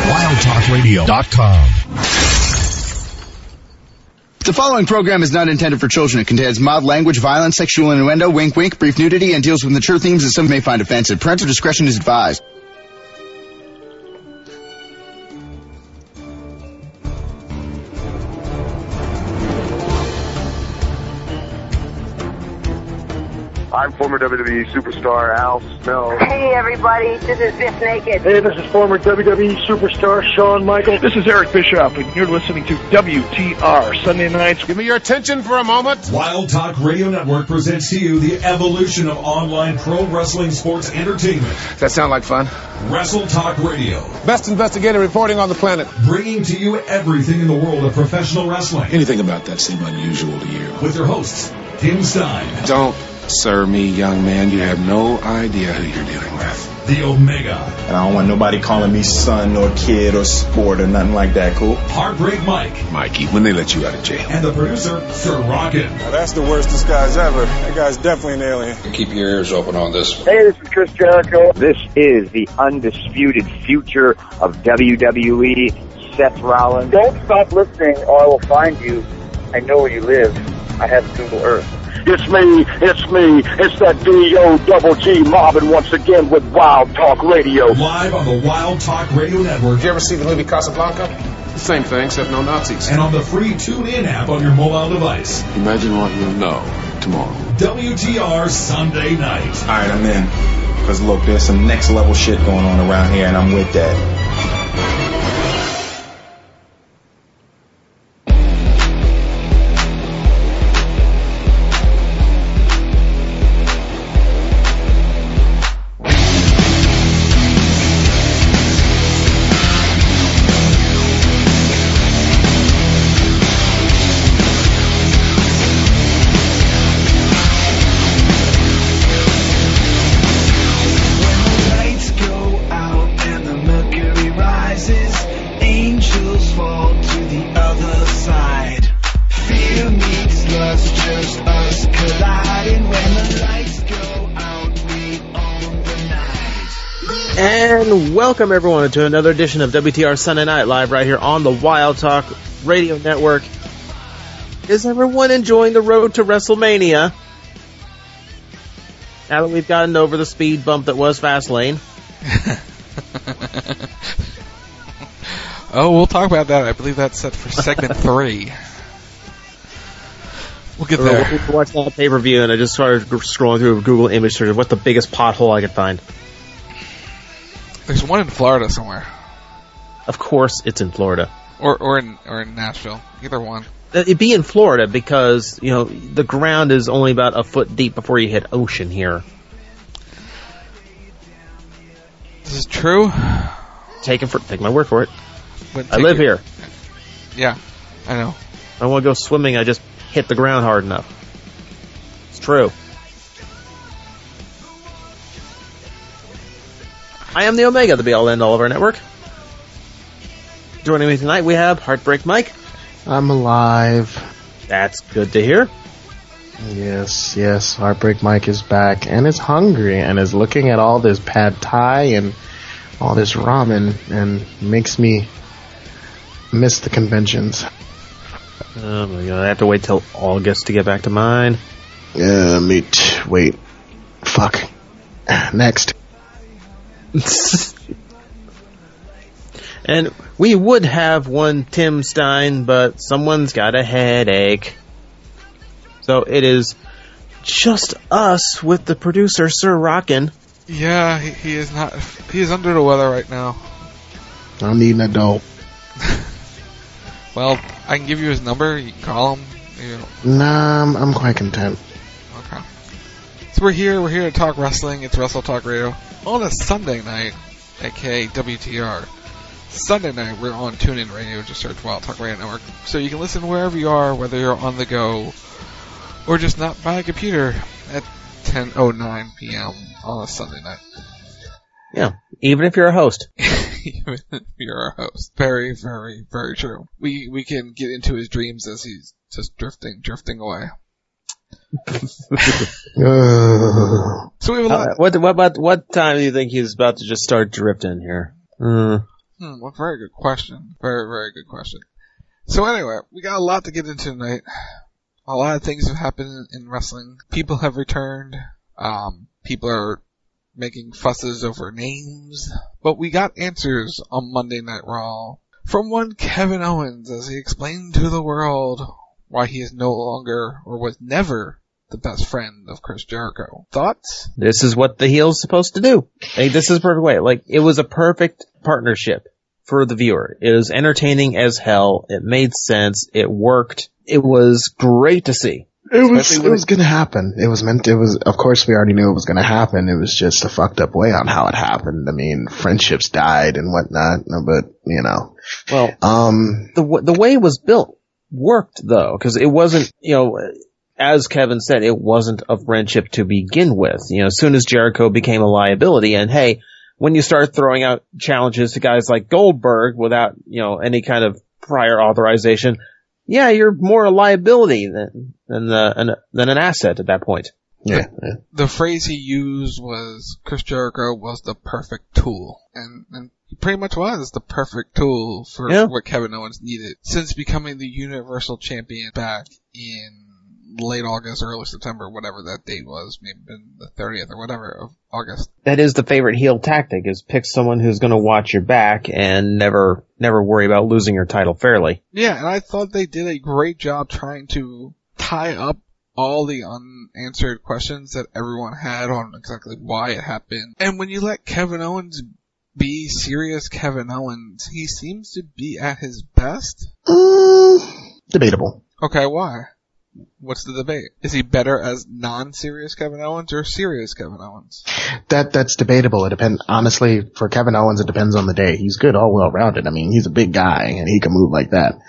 WildTalkRadio.com. The following program is not intended for children. It contains mild language, violence, sexual innuendo, wink wink, brief nudity, and deals with mature themes that some may find offensive. Parental discretion is advised. I'm former WWE superstar Al Snow. Hey everybody, this is Biff Naked. Hey, this is former WWE superstar Shawn Michaels. This is Eric Bischoff, and you're listening to WTR Sunday Nights. Give me your attention for a moment. Wild Talk Radio Network presents to you the evolution of online pro wrestling sports entertainment. Does that sound like fun? Wrestle Talk Radio. Best investigative reporting on the planet. Bringing to you everything in the world of professional wrestling. Anything about that seem unusual to you? With your hosts, Tim Stein. Don't sir me, young man. You have no idea who you're dealing with. The Omega. And I don't want nobody calling me son or kid or sport or nothing like that, cool? Heartbreak Mike. Mikey, when they let you out of jail. And the producer, Sir Rockin'. Now that's the worst disguise ever. That guy's definitely an alien. Keep your ears open on this. Hey, this is Chris Jericho. This is the undisputed future of WWE, Seth Rollins. Don't stop listening or I will find you. I know where you live. I have Google Earth. It's me, it's that D-O-double-G mobbing once again with Wild Talk Radio. Live on the Wild Talk Radio Network. Did you ever see the movie Casablanca? The same thing, except no Nazis. And on the free TuneIn app on your mobile device. Imagine what you'll know tomorrow. WTR Sunday Night. All right, I'm in. Because, look, there's some next level shit going on around here, and I'm with that. Welcome everyone to another edition of WTR Sunday Night Live right here on the Wild Talk Radio Network. Is everyone enjoying the road to WrestleMania? Now that we've gotten over the speed bump that was Fastlane. Oh, we'll talk about that. I believe that's set for segment 3. We'll get there. We watched that pay-per-view and I just started scrolling through Google image search. What's the biggest pothole I could find? There's one in Florida somewhere. Of course it's in Florida. Or in Nashville. Either one. It'd be in Florida because, you know, the ground is only about a foot deep before you hit ocean here. This is true? Take my word for it. I live here. Yeah, I know. I want to go swimming, I just hit the ground hard enough. It's true. I am the Omega, the be-all end-all of our network. Joining me tonight, we have Heartbreak Mike. I'm alive. That's good to hear. Yes, Heartbreak Mike is back and is hungry and is looking at all this pad thai and all this ramen and makes me miss the conventions. Oh my god, I have to wait till August to get back to mine. Wait. Fuck. Next. And we would have one Tim Stein, but someone's got a headache. So it is just us with the producer, Sir Rockin'. Yeah, he is not. He is under the weather right now. I'm needing a dope. Well, I can give you his number. You can call him. Nah, I'm quite content. Okay. So we're here to talk wrestling. It's Wrestle Talk Radio on a Sunday night, aka WTR. Sunday night, we're on TuneIn Radio. Just search Wild Talk Radio Network. So you can listen wherever you are, whether you're on the go or just not by a computer at 10:09 p.m. on a Sunday night. Yeah, even if you're a host. Even if you're a host. Very, very, very true. We can get into his dreams as he's just drifting away. So we have a lot. What time do you think he's about to just start drifting here? Very good question. Very, very good question. So anyway, we got a lot to get into tonight. A lot of things have happened in wrestling. People have returned. People are making fusses over names. But we got answers on Monday Night Raw from one Kevin Owens as he explained to the world why he is no longer, or was never, the best friend of Chris Jericho. Thoughts? This is what the heel's supposed to do. Like, this is a perfect way. Like, it was a perfect partnership for the viewer. It was entertaining as hell. It made sense. It worked. It was great to see. It was gonna happen. Of course we already knew it was gonna happen. It was just a fucked up way on how it happened. I mean, friendships died and whatnot, but, you know. Well, the way it was built worked, though, because it wasn't, you know, as Kevin said, it wasn't a friendship to begin with. You know, as soon as Jericho became a liability, and hey, when you start throwing out challenges to guys like Goldberg without, you know, any kind of prior authorization, yeah, you're more a liability than an asset at that point. Yeah. The phrase he used was Chris Jericho was the perfect tool. And he pretty much was the perfect tool for what Kevin Owens needed. Since becoming the Universal Champion back in late August, early September, whatever that date was, maybe the 30th or whatever of August. That is the favorite heel tactic, is pick someone who's going to watch your back and never worry about losing your title fairly. Yeah, and I thought they did a great job trying to tie up all the unanswered questions that everyone had on exactly why it happened. And when you let Kevin Owens be serious Kevin Owens, he seems to be at his best? Debatable. Okay, why? What's the debate? Is he better as non-serious Kevin Owens or serious Kevin Owens? That's debatable. It depends. Honestly, for Kevin Owens, it depends on the day. He's good all well rounded. I mean, he's a big guy and he can move like that.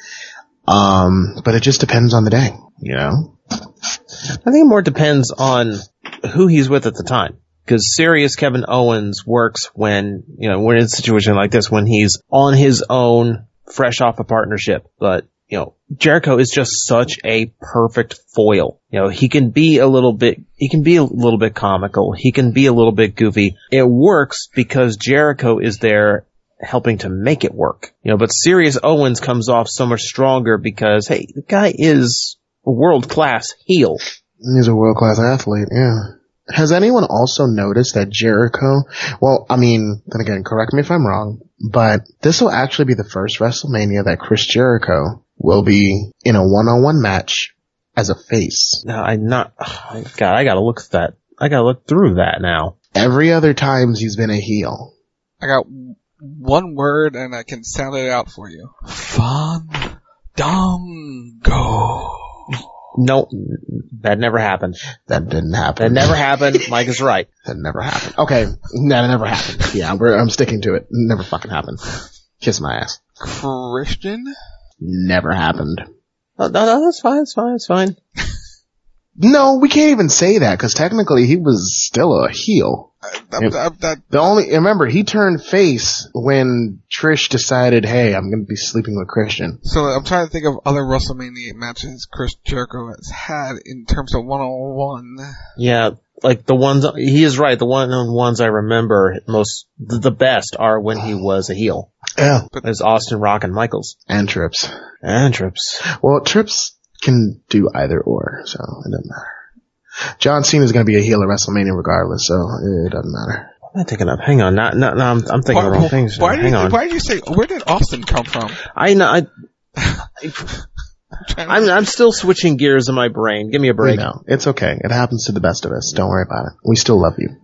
But it just depends on the day, you know? I think it more depends on who he's with at the time. Because serious Kevin Owens works when, you know, we're in a situation like this, when he's on his own, fresh off a partnership. But, you know, Jericho is just such a perfect foil. You know, he can be a little bit comical. He can be a little bit goofy. It works because Jericho is there helping to make it work. You know, but serious Owens comes off so much stronger because, hey, the guy is a world-class heel. He's a world-class athlete, yeah. Has anyone also noticed that Jericho, well, I mean, then again, correct me if I'm wrong, but this will actually be the first WrestleMania that Chris Jericho will be in a one-on-one match as a face. No, I gotta look at that. I gotta look through that now. Every other time he's been a heel. I got one word and I can sound it out for you. Fandango. No, that never happened. That didn't happen. That never happened. Mike is right. That never happened. Okay, that never happened. Yeah, I'm sticking to it. Never fucking happened. Kiss my ass. Christian? Never happened. Oh, no, that's fine. It's fine. No, we can't even say that because technically he was still a heel. Remember, he turned face when Trish decided, hey, I'm going to be sleeping with Christian. So I'm trying to think of other WrestleMania matches Chris Jericho has had in terms of one-on-one. Yeah, like the ones, he is right, the one-on-ones I remember the best are when he was a heel. Yeah. There's Austin, Rock, and Michaels. And Trips. Well, Trips can do either or, so it doesn't matter. John Cena's going to be a heel at WrestleMania regardless, so it doesn't matter. What am I thinking of? Hang on. No, I'm thinking of the wrong things. Why did you say, where did Austin come from? I know. I'm still switching gears in my brain. Give me a break. No, it's okay. It happens to the best of us. Don't worry about it. We still love you.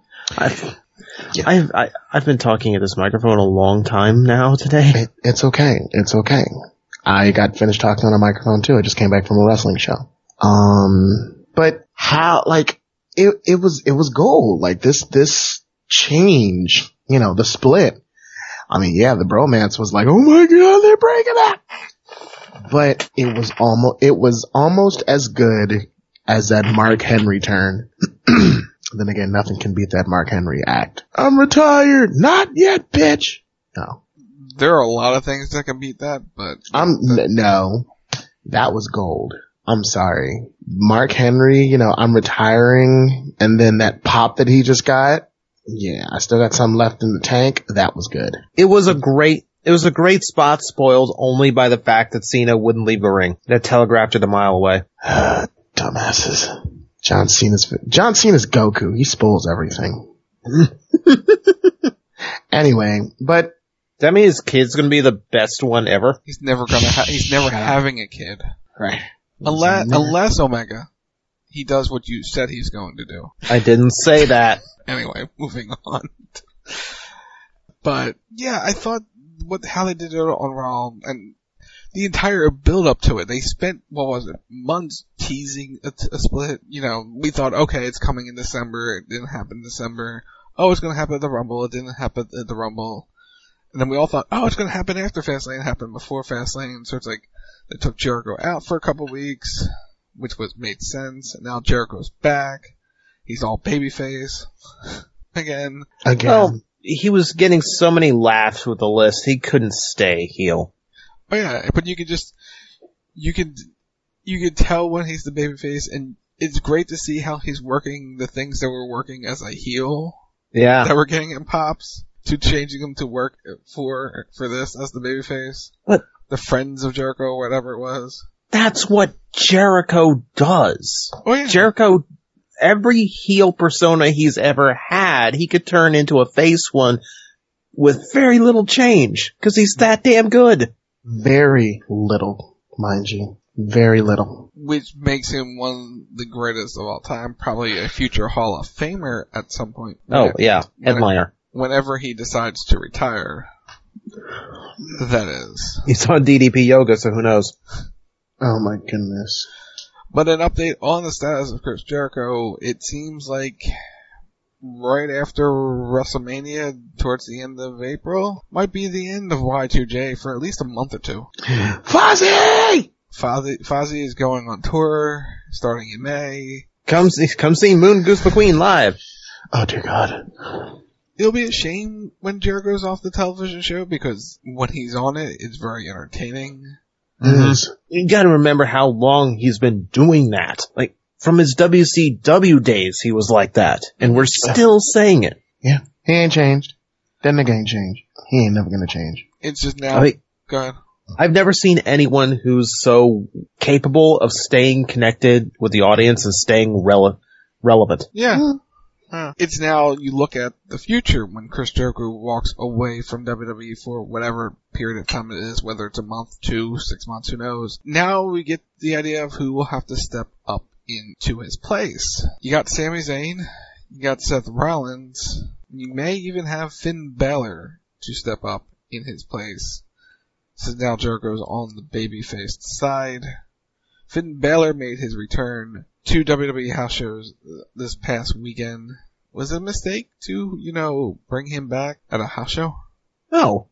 I've been talking at this microphone a long time now today. It's okay. It's okay. I got finished talking on a microphone too. I just came back from a wrestling show. But how, like, it was gold. Like, this change, you know, the split. I mean, yeah, the bromance was like, oh my god, they're breaking up. But it was almost as good as that Mark Henry turn. Then again, nothing can beat that Mark Henry act. I'm retired. Not yet, bitch. No. There are a lot of things that can beat that, but no, that was gold. I'm sorry. Mark Henry, you know, I'm retiring, and then that pop that he just got, yeah, I still got some left in the tank. That was good. It was a great It was a great spot, spoiled only by the fact that Cena wouldn't leave the ring. That telegraphed it a mile away. Dumbasses. John Cena's Goku. He spoils everything. Anyway, but does that mean his kid's gonna be the best one ever? He's never having a kid. Right. Unless Omega, he does what you said he's going to do. I didn't say that. Anyway, moving on. But yeah, I thought how they did it on Raw and the entire build up to it. They spent, months teasing a split. You know, we thought, okay, it's coming in December. It didn't happen in December. Oh, it's going to happen at the Rumble. It didn't happen at the Rumble. And then we all thought, oh, it's going to happen after Fastlane. It happened before Fastlane. So it's like, they took Jericho out for a couple weeks, which made sense. And now Jericho's back. He's all babyface. Again. Well, he was getting so many laughs with the list, he couldn't stay heel. Oh yeah, but you could tell when he's the babyface, and it's great to see how he's working the things that were working as a heel. Yeah. That were getting him pops, to changing them to work for this as the babyface. What? The Friends of Jericho, or whatever it was. That's what Jericho does. Oh yeah. Jericho, every heel persona he's ever had, he could turn into a face one with very little change, because he's that damn good. Very little, mind you. Very little. Which makes him one of the greatest of all time, probably a future Hall of Famer at some point. Oh, yeah, headliner. Whenever he decides to retire, that is. He's on DDP Yoga, so who knows? Oh my goodness. But an update on the status of Chris Jericho, it seems like right after WrestleMania, towards the end of April, might be the end of Y2J for at least a month or two. Fozzy is going on tour, starting in May. Come see Moon Goose McQueen live. Oh dear God. It'll be a shame when Jericho's off the television show, because when he's on it, it's very entertaining. Mm-hmm. You gotta remember how long he's been doing that. Like, from his WCW days, he was like that. And we're still saying it. Yeah. He ain't changed. Then the game changed. He ain't never gonna change. It's just now. Go ahead. I've never seen anyone who's so capable of staying connected with the audience and staying relevant. Yeah. It's now, you look at the future when Chris Jericho walks away from WWE for whatever period of time it is, whether it's a month, 2, 6 months, who knows. Now we get the idea of who will have to step up into his place. You got Sami Zayn, you got Seth Rollins, you may even have Finn Balor to step up in his place. So now Jericho's on the babyface side. Finn Balor made his return to WWE house shows this past weekend. Was it a mistake to, bring him back at a house show? No.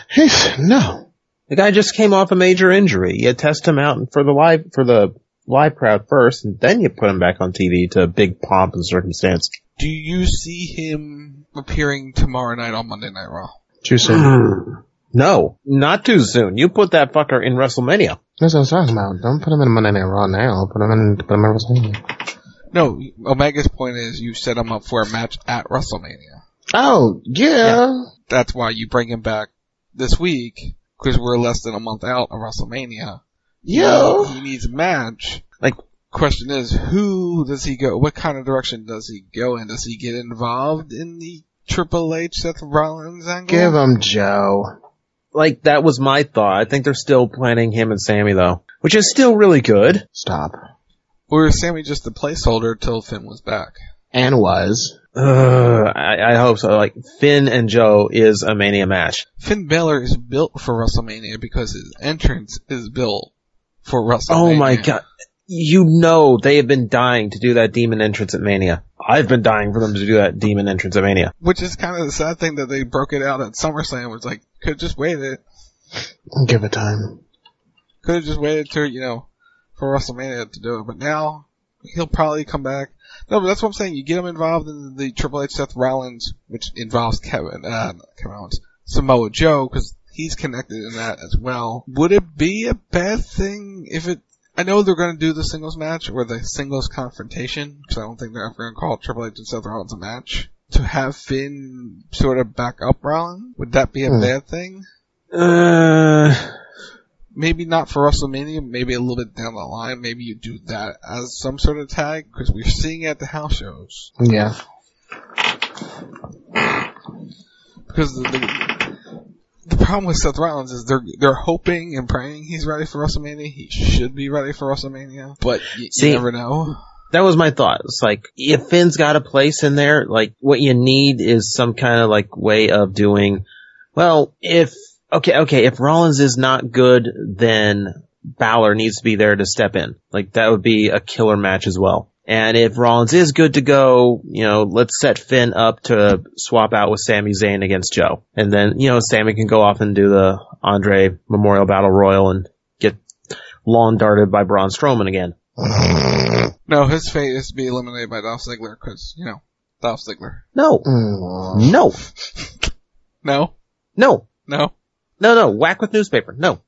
No. The guy just came off a major injury. You test him out for the live crowd first, and then you put him back on TV to big pomp and circumstance. Do you see him appearing tomorrow night on Monday Night Raw? Too soon. No, not too soon. You put that fucker in WrestleMania. That's what I was talking about. Don't put him in Monday Night Raw now. Put him in WrestleMania. No, Omega's point is you set him up for a match at WrestleMania. Oh, yeah. That's why you bring him back this week, because we're less than a month out of WrestleMania. Yeah. He needs a match. Question is, who does he go? What kind of direction does he go in? Does he get involved in the Triple H Seth Rollins angle? Give him Joe. That was my thought. I think they're still planning him and Sammy, though. Which is still really good. Stop. Or is Sammy just a placeholder till Finn was back? And was. I hope so. Finn and Joe is a Mania match. Finn Balor is built for WrestleMania because his entrance is built for WrestleMania. Oh my God. They have been dying to do that demon entrance at Mania. I've been dying for them to do that demon entrance at Mania. Which is kind of the sad thing that they broke it out at SummerSlam. Was could have just waited. Give it time. Could have just waited to, for WrestleMania to do it. But now, he'll probably come back. No, but that's what I'm saying. You get him involved in the Triple H Seth Rollins, which involves Samoa Joe, because he's connected in that as well. Would it be a bad thing if I know they're going to do the singles match, or the singles confrontation, because I don't think they're ever going to call Triple H and Seth Rollins a match. To have Finn sort of back up Rollins, would that be a bad thing? Maybe not for WrestleMania, maybe a little bit down the line. Maybe you do that as some sort of tag, because we're seeing it at the house shows. Yeah. Because the problem with Seth Rollins is they're hoping and praying he's ready for WrestleMania. He should be ready for WrestleMania, but you never know. That was my thought. It's like, if Finn's got a place in there, like, what you need is some kind of, like, way of doing, well, if Rollins is not good, then Balor needs to be there to step in. Like, that would be a killer match as well. And if Rollins is good to go, let's set Finn up to swap out with Sami Zayn against Joe. And then, Sami can go off and do the Andre Memorial Battle Royal and get lawn darted by Braun Strowman again. No, his fate is to be eliminated by Dolph Ziggler, because, Dolph Ziggler. No. No. No? No. No? No. Whack with newspaper. No.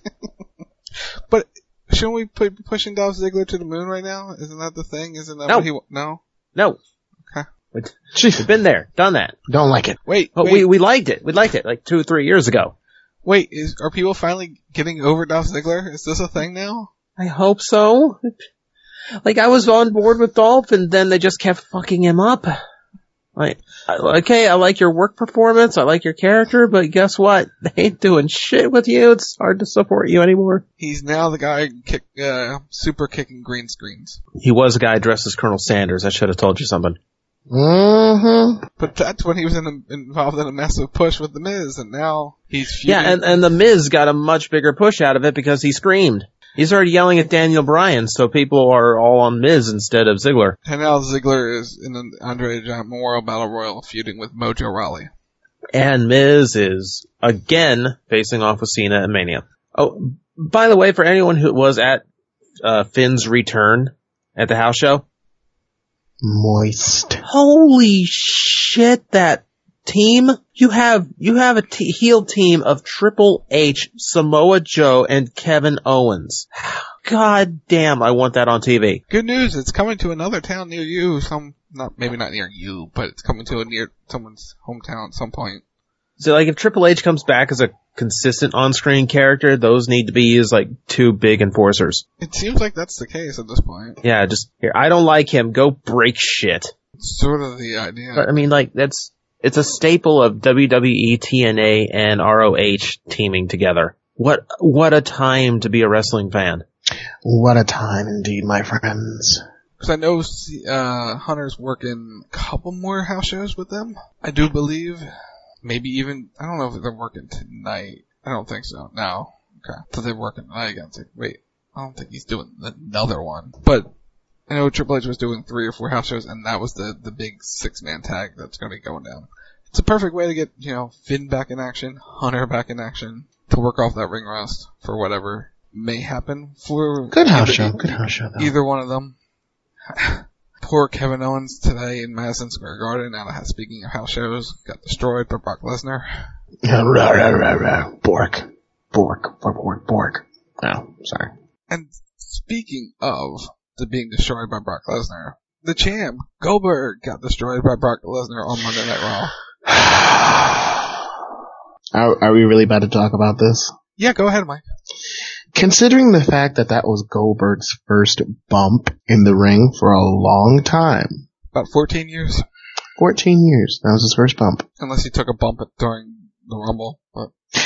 But shouldn't we be pushing Dolph Ziggler to the moon right now? Isn't that the thing? Isn't that what he... No? No. Okay. We've been there. Done that. Don't like it. Wait. We liked it. We liked it like 2 or 3 years ago. Wait, are people finally getting over Dolph Ziggler? Is this a thing now? I hope so. Like, I was on board with Dolph, and then they just kept fucking him up. Like, okay, I like your work performance, I like your character, but guess what? They ain't doing shit with you. It's hard to support you anymore. He's now the guy super kicking green screens. He was a guy dressed as Colonel Sanders. I should have told you something. Mm-hmm. But that's when he was involved in a massive push with The Miz, and now he's feuding. Yeah, and The Miz got a much bigger push out of it because he screamed. He started yelling at Daniel Bryan, so people are all on Miz instead of Ziggler. And now Ziggler is in the Andre Giant Memorial Battle Royal feuding with Mojo Rawley. And Miz is, again, facing off with Cena at Mania. Oh, by the way, for anyone who was at Finn's return at the house show. Moist. Holy shit, that team. You have a heel team of Triple H, Samoa Joe, and Kevin Owens. God damn, I want that on TV. Good news, it's coming to another town near you. Maybe not near you, but it's coming to near someone's hometown at some point. So, like, if Triple H comes back as a consistent on-screen character, those need to be used like 2 big enforcers. It seems like that's the case at this point. Yeah, just, here, I don't like him, go break shit. It's sort of the idea. But, I mean, like, it's a staple of WWE, TNA, and ROH teaming together. What a time to be a wrestling fan. What a time indeed, my friends. Because I know Hunter's working a couple more house shows with them, I do believe. Maybe even, I don't know if they're working tonight. I don't think so. No. Okay. So they're working tonight again. Wait, I don't think he's doing another one. But I know Triple H was doing 3 or 4 house shows, and that was the big 6-man tag that's going to be going down. It's a perfect way to get, Finn back in action, Hunter back in action, to work off that ring rust for whatever may happen for Good house show, though. Either one of them. Poor Kevin Owens today in Madison Square Garden, speaking of house shows, got destroyed by Brock Lesnar. Bork. No, sorry. And speaking of being destroyed by Brock Lesnar, the champ, Goldberg, got destroyed by Brock Lesnar on Monday Night Raw. Are we really about to talk about this? Yeah, go ahead, Mike. Considering the fact that was Goldberg's first bump in the ring for a long time. About 14 years? 14 years. That was his first bump. Unless he took a bump during the Rumble. But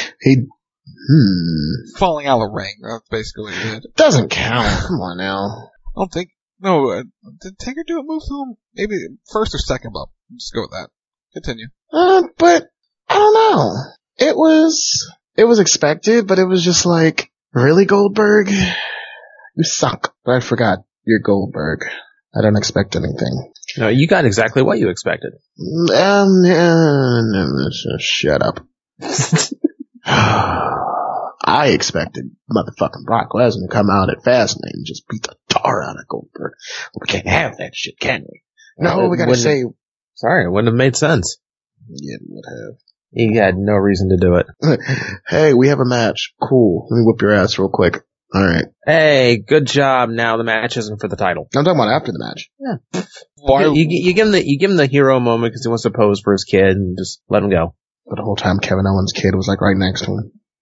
falling out of the ring, that's basically what he did. Doesn't count. Come on now. I don't think... No, did Taker do a move to him? Maybe first or second bump. Just go with that. Continue. But, I don't know. It was expected, but it was just like... Really, Goldberg? You suck. I forgot. You're Goldberg. I don't expect anything. No, you got exactly what you expected. Shut up. I expected motherfucking Brock Lesnar to come out at Fastlane and just beat the tar out of Goldberg. We can't have that shit, can we? No, we gotta say... Sorry, it wouldn't have made sense. Yeah, it would have. You had no reason to do it. Hey, we have a match. Cool. Let me whoop your ass real quick. Alright. Hey, good job. Now the match isn't for the title. I'm talking about after the match. Yeah. You give him the hero moment because he wants to pose for his kid and just let him go. But the whole time Kevin Owens' kid was like right next to him.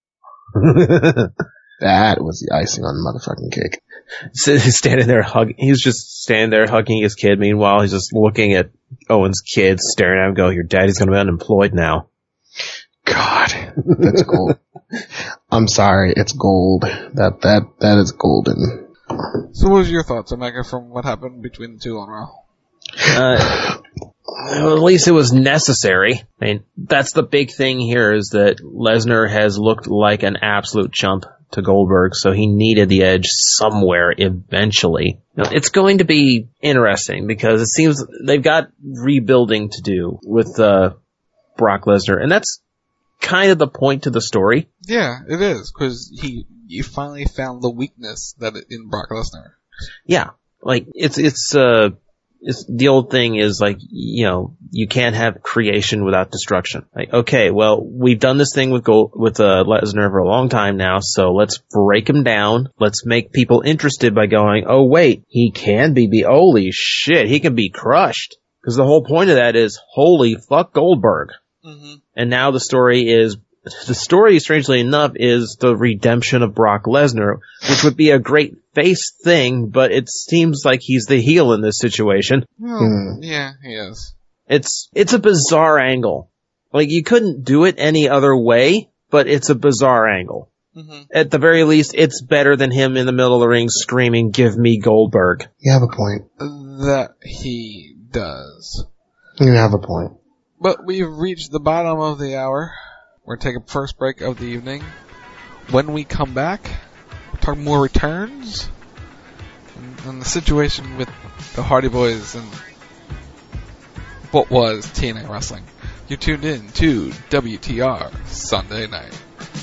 That was the icing on the motherfucking cake. Standing there he's just standing there hugging his kid. Meanwhile, he's just looking at Owen's kids, staring at him, go, your daddy's gonna be unemployed now. God, that's gold. I'm sorry, it's gold. That is golden. So what was your thoughts, Omega, from what happened between the two on Raw? Well, at least it was necessary. I mean, that's the big thing here, is that Lesnar has looked like an absolute chump to Goldberg, so he needed the edge somewhere eventually. Now, it's going to be interesting because it seems they've got rebuilding to do with Brock Lesnar, and that's kind of the point to the story. Yeah, it is, because you finally found the weakness in Brock Lesnar. Yeah, like it's the old thing is like, you can't have creation without destruction. Like, okay, well, we've done this thing with Lesnar for a long time now, so let's break him down. Let's make people interested by going, oh wait, he can be holy shit, he can be crushed. Because the whole point of that is, holy fuck Goldberg. Mm-hmm. And now the story, strangely enough, is the redemption of Brock Lesnar, which would be a great face thing, but it seems like he's the heel in this situation. Well, yeah, he is. It's a bizarre angle. Like, you couldn't do it any other way, but it's a bizarre angle. Mm-hmm. At the very least, it's better than him in the middle of the ring screaming, give me Goldberg. You have a point. That he does. You have a point. But we've reached the bottom of the hour. We're going to take a first break of the evening. When we come back, we'll talk more returns and the situation with the Hardy Boys and what was TNA Wrestling. You're tuned in to WTR Sunday Night.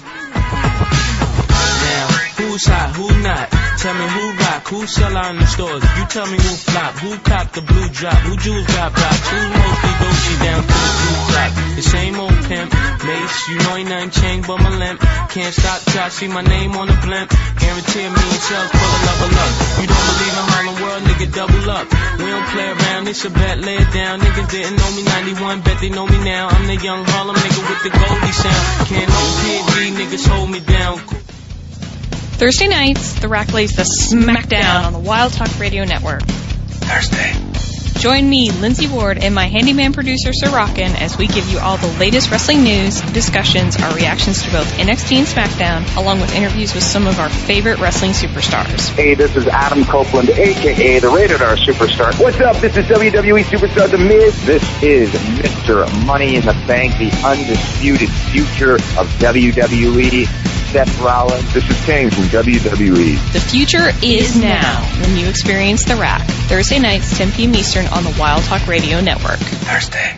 Now, who's hot, who not? Tell me who rock, who sell out in the stores. You tell me who flop, who cop the blue drop, who jewels got blocks, who mostly Dolce down to the blue drop. The same old pimp, Mace, you know ain't nothing changed but my limp. Can't stop till I see my name on the blimp. Guarantee me and sales full of level up. You don't believe in Harlem World, nigga, double up. We don't play around, it's a bet, lay it down. Niggas didn't know me 91, bet they know me now. I'm the young Harlem nigga with the Goldie sound. Can't no PD, niggas hold me down. Thursday nights, The Rack lays the smackdown on the Wild Talk Radio Network. Thursday. Join me, Lindsay Ward, and my handyman producer, Sir Rockin', as we give you all the latest wrestling news, discussions, our reactions to both NXT and SmackDown, along with interviews with some of our favorite wrestling superstars. Hey, this is Adam Copeland, a.k.a. the Rated R Superstar. What's up? This is WWE Superstar The Miz. This is Mr. Money in the Bank, the undisputed future of WWE. Seth Rollins. This is Kane from WWE. The future is now when you experience The Rack. Thursday nights, 10 p.m. Eastern on the Wild Talk Radio Network. Thursday.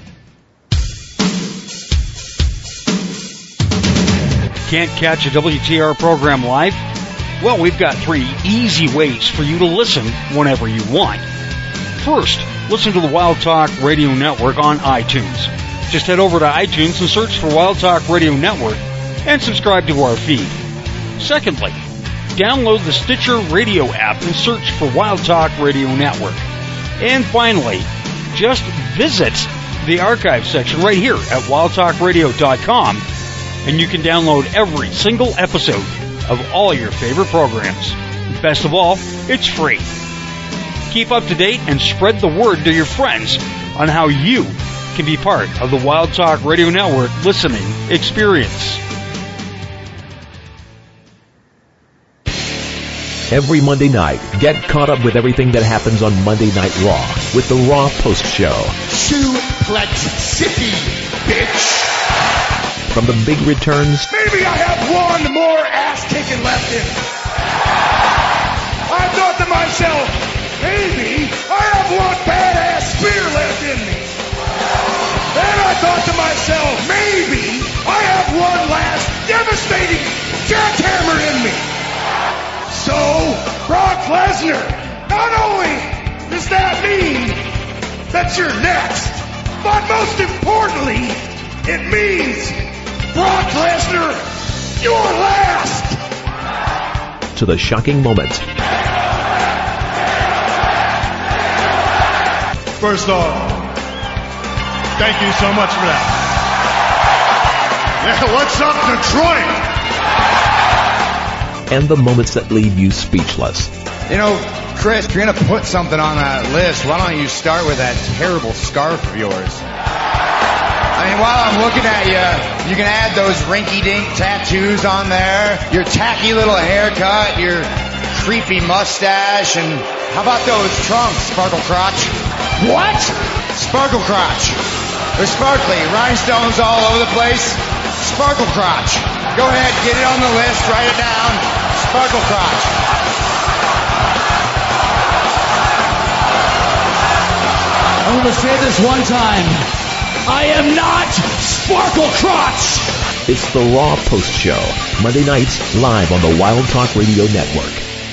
Can't catch a WTR program live? Well, we've got 3 easy ways for you to listen whenever you want. First, listen to the Wild Talk Radio Network on iTunes. Just head over to iTunes and search for Wild Talk Radio Network and subscribe to our feed. Secondly, download the Stitcher Radio app and search for Wild Talk Radio Network. And finally, just visit the archive section right here at wildtalkradio.com and you can download every single episode of all your favorite programs. Best of all, it's free. Keep up to date and spread the word to your friends on how you can be part of the Wild Talk Radio Network listening experience. Every Monday night, get caught up with everything that happens on Monday Night Raw with the Raw Post Show. Suplex City, bitch! From the big returns... Maybe I have one more ass-kicking left in me. I thought to myself, maybe I have one badass spear left in me. Then I thought to myself, maybe I have one last devastating jackhammer in me. So, Brock Lesnar, not only does that mean that you're next, but most importantly, it means, Brock Lesnar, you're last! To the shocking moment. First off, thank you so much for that. Yeah, what's up, Detroit? and the moments that leave you speechless. You know, Chris, if you're going to put something on that list, why don't you start with that terrible scarf of yours? I mean, while I'm looking at you, you can add those rinky-dink tattoos on there, your tacky little haircut, your creepy mustache, and how about those trunks, Sparkle Crotch? What? Sparkle Crotch. They're sparkly, rhinestones all over the place. Sparkle Crotch. Go ahead, get it on the list, write it down. Sparkle Crotch. I'm going to say this one time. I am not Sparkle Crotch! It's the Raw Post Show, Monday nights live on the Wild Talk Radio Network.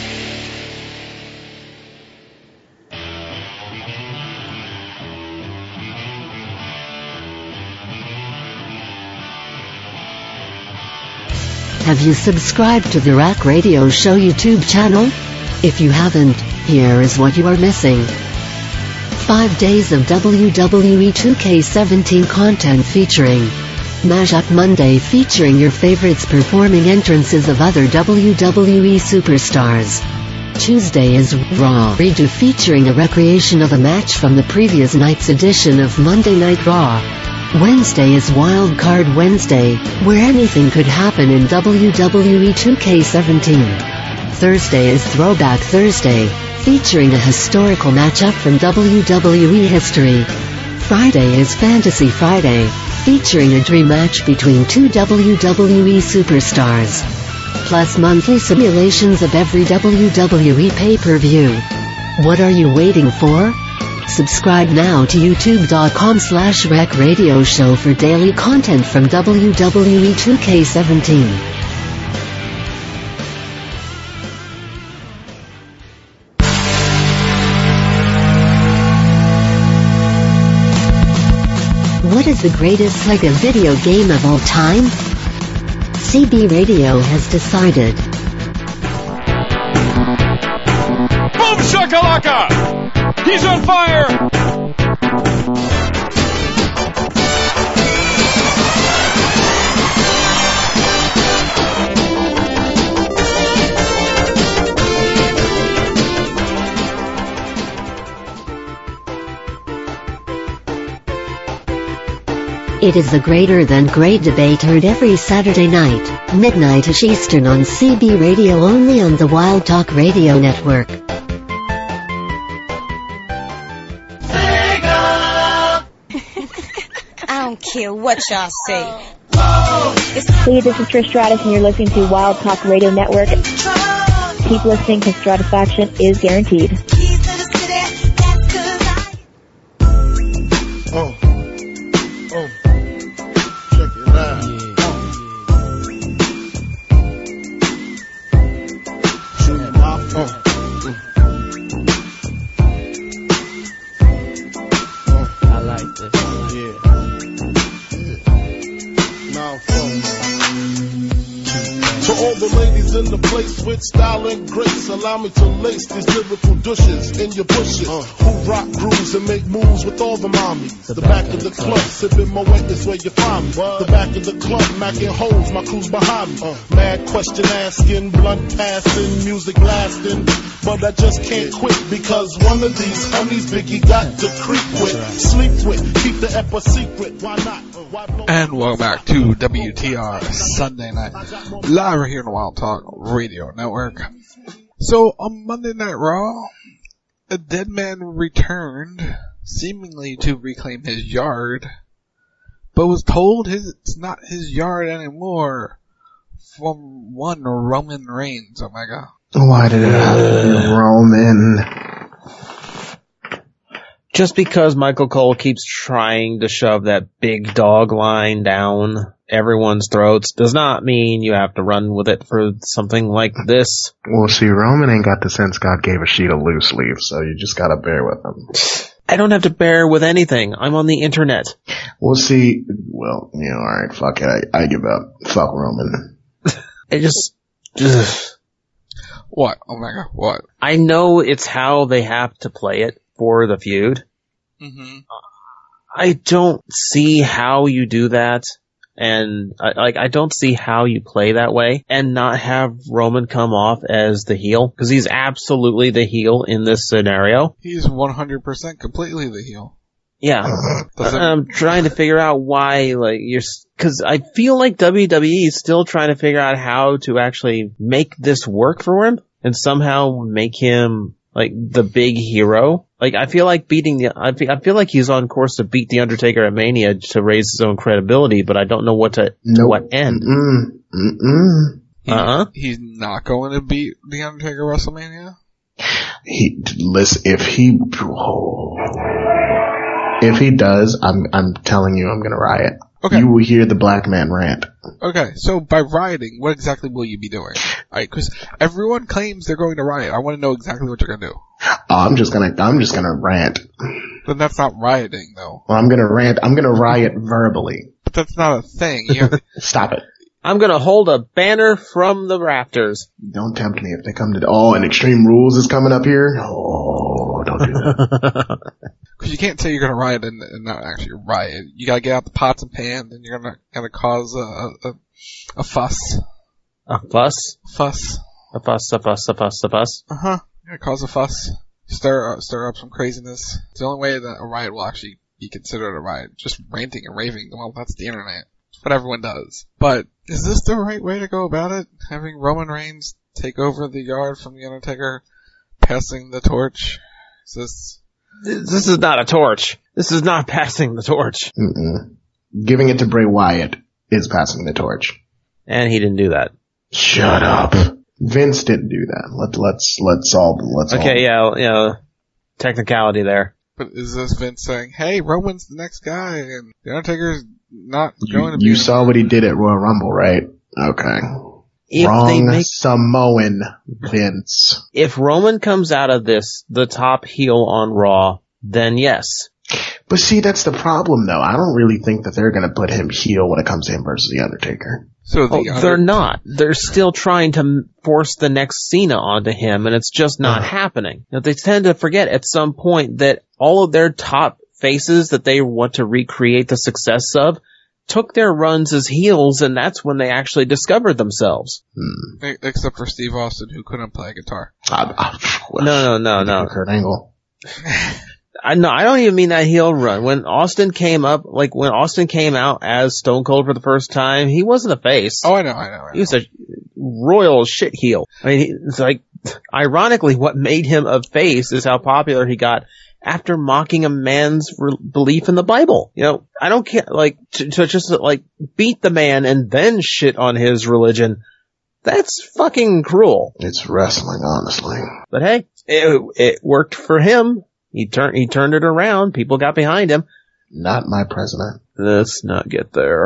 Have you subscribed to the Rack Radio Show YouTube channel? If you haven't, here is what you are missing. 5 days of WWE 2K17 content featuring Mashup Monday featuring your favorites performing entrances of other WWE superstars. Tuesday is Raw Redo featuring a recreation of a match from the previous night's edition of Monday Night Raw. Wednesday is Wild Card Wednesday, where anything could happen in WWE 2K17. Thursday is Throwback Thursday, featuring a historical matchup from WWE history. Friday is Fantasy Friday, featuring a dream match between two WWE superstars. Plus monthly simulations of every WWE pay-per-view. What are you waiting for? Subscribe now to youtube.com/Rec Radio Show for daily content from WWE 2K17. What is the greatest Sega video game of all time? CB Radio has decided. Boom shakalaka! He's on fire! It is the Greater Than Great debate heard every Saturday night, midnight-ish Eastern on CB Radio, only on the Wild Talk Radio Network. I don't care what y'all say. Hey, this is Trish Stratus, and you're listening to Wild Talk Radio Network. Keep listening, because Stratisfaction is guaranteed. With style and grace, allow me to lace these lyrical douches in your bushes. Who rock grooves and make moves with all the mommies. The back of the club, sipping my weight is where you find me. The back of the club, macking holes, my crew's behind me. Mad question asking, blunt passing, music lasting. But I just can't quit because one of these homies Biggie got to creep with, sleep with, keep the ep a secret. Why not? And welcome back to WTR Sunday Night, live right here on the Wild Talk Radio Network. So on Monday Night Raw, a dead man returned, seemingly to reclaim his yard, but was told it's not his yard anymore from one Roman Reigns. Oh my god. Why did it have to be Roman? Just because Michael Cole keeps trying to shove that big dog line down everyone's throats does not mean you have to run with it for something like this. Well, see, Roman ain't got the sense God gave a sheet of loose leaf, so you just gotta bear with him. I don't have to bear with anything. I'm on the internet. Well, see, alright, fuck it. I give up. Fuck Roman. It just... What? Oh my god, what? I know it's how they have to play it for the feud. Mm-hmm. I don't see how you do that And I don't see how you play that way and not have Roman come off as the heel, because he's absolutely the heel in this scenario. He's 100% completely the heel. Yeah. I'm trying to figure out why, because I feel like WWE is still trying to figure out how to actually make this work for him and somehow make him the big hero. I feel like I feel like he's on course to beat The Undertaker at Mania to raise his own credibility, but I don't know what end. He's not going to beat The Undertaker WrestleMania? If he does, I'm telling you, I'm gonna riot. Okay. You will hear the black man rant. Okay, so by rioting, what exactly will you be doing? Because everyone claims they're going to riot. I want to know exactly what you're gonna do. I'm just gonna rant. Then that's not rioting, though. Well, I'm gonna rant. I'm gonna riot verbally. But that's not a thing. Stop it. I'm gonna hold a banner from the rafters. Don't tempt me if they come to, and Extreme Rules is coming up here. Oh, don't do that. Because you can't say you're gonna riot and not actually riot. You gotta get out the pots and pans and you're gonna cause a fuss. A fuss? Fuss. A fuss. Uh-huh. You're gonna cause a fuss. Stir up some craziness. It's the only way that a riot will actually be considered a riot. Just ranting and raving. Well, that's the internet. It's what everyone does. But is this the right way to go about it? Having Roman Reigns take over the yard from The Undertaker, passing the torch? This is not a torch. This is not passing the torch. Giving it to Bray Wyatt is passing the torch. And he didn't do that. Shut up. Vince didn't do that. Let's all. Okay, yeah, technicality there. But is this Vince saying, hey, Roman's the next guy and The Undertaker's not going to be... You saw what he did at Royal Rumble, right? Okay. Samoan Vince. If Roman comes out of this the top heel on Raw, then yes. But see, that's the problem, though. I don't really think that they're going to put him heel when it comes to him versus The Undertaker. They're not. They're still trying to force the next Cena onto him, and it's just not happening. Now, they tend to forget at some point that all of their top faces that they want to recreate the success of took their runs as heels, and that's when they actually discovered themselves. Except for Steve Austin, who couldn't play guitar. No. Kurt Angle. I don't even mean that heel run. When Austin came up, when Austin came out as Stone Cold for the first time, he wasn't a face. Oh, I know. He was a royal shit heel. I mean, it's ironically, what made him a face is how popular he got after mocking a man's belief in the Bible. I don't care, to just beat the man and then shit on his religion. That's fucking cruel. It's wrestling, honestly. But hey, it worked for him. He turned it around. People got behind him. Not my president. Let's not get there.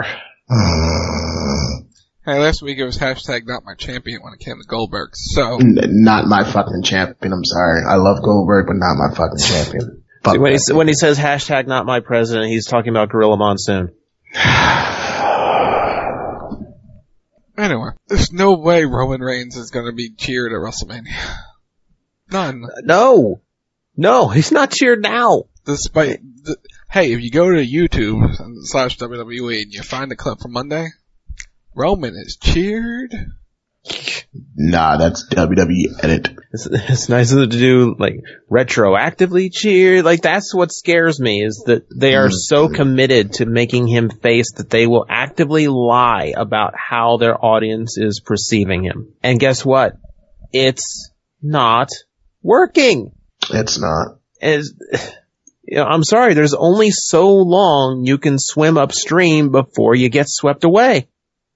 Hey, last week it was hashtag not my champion when it came to Goldberg, so... Not my fucking champion, I'm sorry. I love Goldberg, but not my fucking champion. See, when he says hashtag not my president, he's talking about Gorilla Monsoon. Anyway, there's no way Roman Reigns is gonna be cheered at WrestleMania. None. No, he's not cheered now. Despite... Hey, if you go to YouTube/WWE and you find the clip from Monday... Roman is cheered? Nah, that's WWE edit. It's nice of them to do, retroactively cheer. That's what scares me, is that they are so committed to making him face that they will actively lie about how their audience is perceiving him. And guess what? It's not working. It's not. I'm sorry, there's only so long you can swim upstream before you get swept away.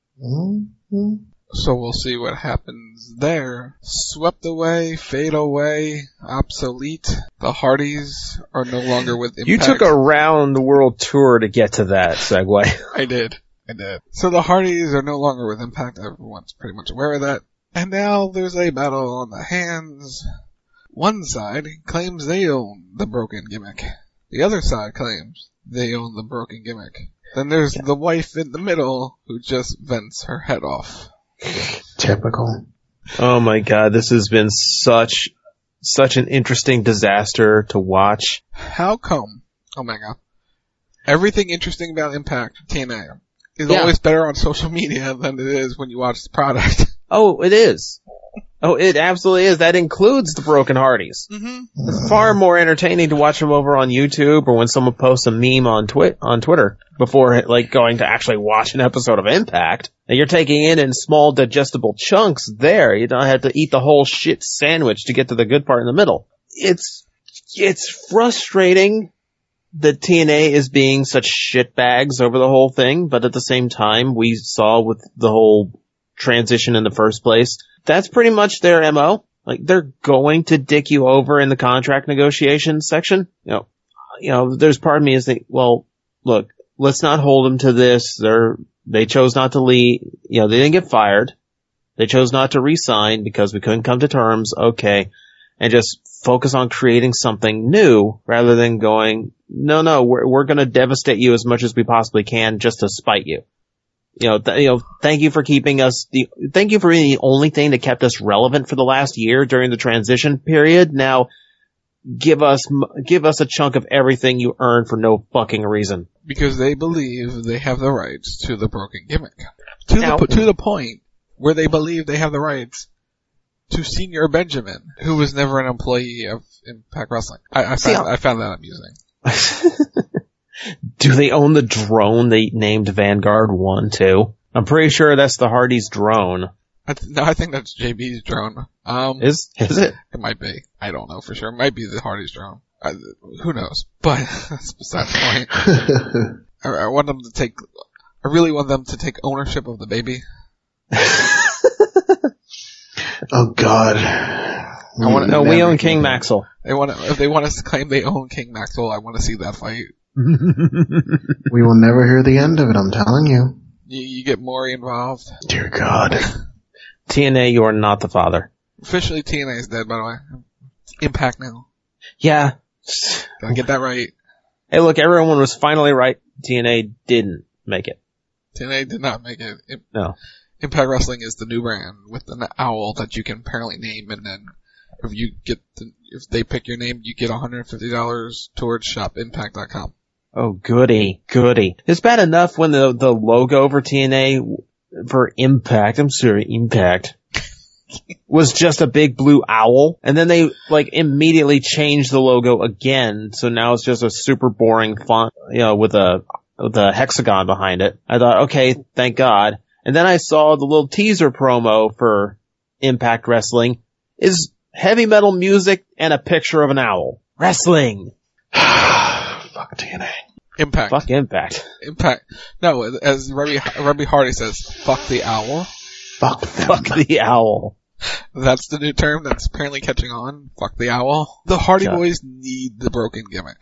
So we'll see what happens there. Swept away, fade away, obsolete. The Hardys are no longer with Impact. You took a round world tour to get to that segue. I did. So the Hardys are no longer with Impact. Everyone's pretty much aware of that. And now there's a battle on the hands. One side claims they own the broken gimmick. The other side claims they own the broken gimmick. Then there's the wife in the middle who just vents her head off. Typical. Oh my god, this has been such an interesting disaster to watch. How come, Omega, everything interesting about Impact TNA is always better on social media than it is when you watch the product. Oh, it is. Oh, it absolutely is. That includes the Broken Hardys. Mm-hmm. It's far more entertaining to watch them over on YouTube or when someone posts a meme on Twitter before like going to actually watch an episode of Impact. And you're taking it in small digestible chunks there. You don't have to eat the whole shit sandwich to get to the good part in the middle. It's frustrating that TNA is being such shitbags over the whole thing, but at the same time, we saw with the whole transition in the first place, that's pretty much their MO. Like, they're going to dick you over in the contract negotiations section. You know, there's part of me is thinking, well, look, let's not hold them to this. They chose not to leave. You know, they didn't get fired. They chose not to re-sign because we couldn't come to terms. Okay. And just focus on creating something new rather than going, no, we're going to devastate you as much as we possibly can just to spite you. Thank you for keeping us, thank you for being the only thing that kept us relevant for the last year during the transition period. Now, give us a chunk of everything you earned for no fucking reason. Because they believe they have the rights to the broken gimmick. To the point where they believe they have the rights to Senior Benjamin, who was never an employee of Impact Wrestling. I found that amusing. Do they own the drone they named Vanguard 1 too? I'm pretty sure that's the Hardy's drone. I think that's JB's drone. Is it? It might be. I don't know for sure. It might be the Hardy's drone. Who knows? But that's beside the point. I really want them to take ownership of the baby. Oh God. We own King Maxwell. If they want us to claim they own King Maxwell, I want to see that fight. We will never hear the end of it, I'm telling you. You get Maury involved. Dear God. TNA, you are not the father. Officially, TNA is dead, by the way. Impact now. Yeah. Gotta get that right. Hey, look, everyone was finally right. TNA didn't make it. TNA did not make it. No. Impact Wrestling is the new brand with an owl that you can apparently name, and then if they pick your name, you get $150 towards shopimpact.com. Oh, goody. It's bad enough when the logo for TNA, for Impact, was just a big blue owl, and then they, immediately changed the logo again, so now it's just a super boring font, with a hexagon behind it. I thought, okay, thank God. And then I saw the little teaser promo for Impact Wrestling is heavy metal music and a picture of an owl. Wrestling. Fuck TNA. Impact. Fuck Impact. Impact. No, as Robbie Hardy says, fuck the owl. Fuck them. Fuck the owl. That's the new term that's apparently catching on. Fuck the owl. The Hardy Boys need the broken gimmick.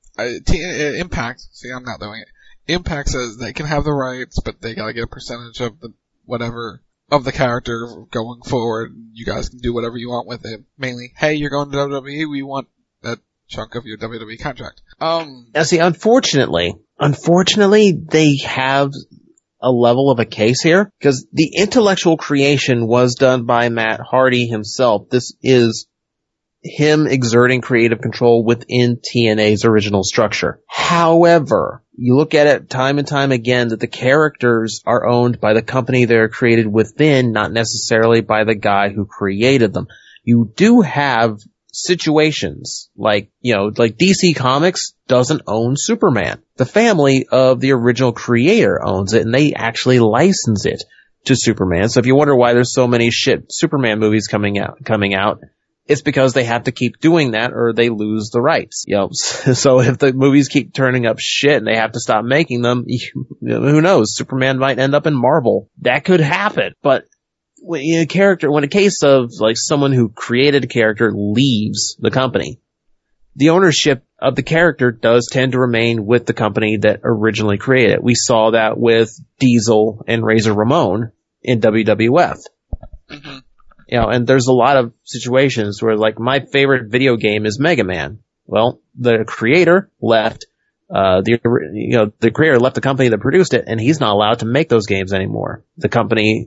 Impact, see, I'm not doing it. Impact says they can have the rights, but they gotta get a percentage of the of the character going forward. You guys can do whatever you want with it. Mainly, hey, you're going to WWE, we want that chunk of your WWE contract. Now see, unfortunately, they have a level of a case here, because the intellectual creation was done by Matt Hardy himself. This is him exerting creative control within TNA's original structure. However, you look at it time and time again that the characters are owned by the company they're created within, not necessarily by the guy who created them. You do have situations like DC Comics doesn't own Superman. The family of the original creator owns it, and they actually license it to Superman. So if you wonder why there's so many shit Superman movies coming out, it's because they have to keep doing that or they lose the rights. So if the movies keep turning up shit and they have to stop making them, who knows? Superman might end up in Marvel. That could happen. But when a case of someone who created a character leaves the company, the ownership of the character does tend to remain with the company that originally created it. We saw that with Diesel and Razor Ramon in WWF. Mm-hmm. And there's a lot of situations where, my favorite video game is Mega Man. Well, the creator left, the creator left the company that produced it, and he's not allowed to make those games anymore. The company,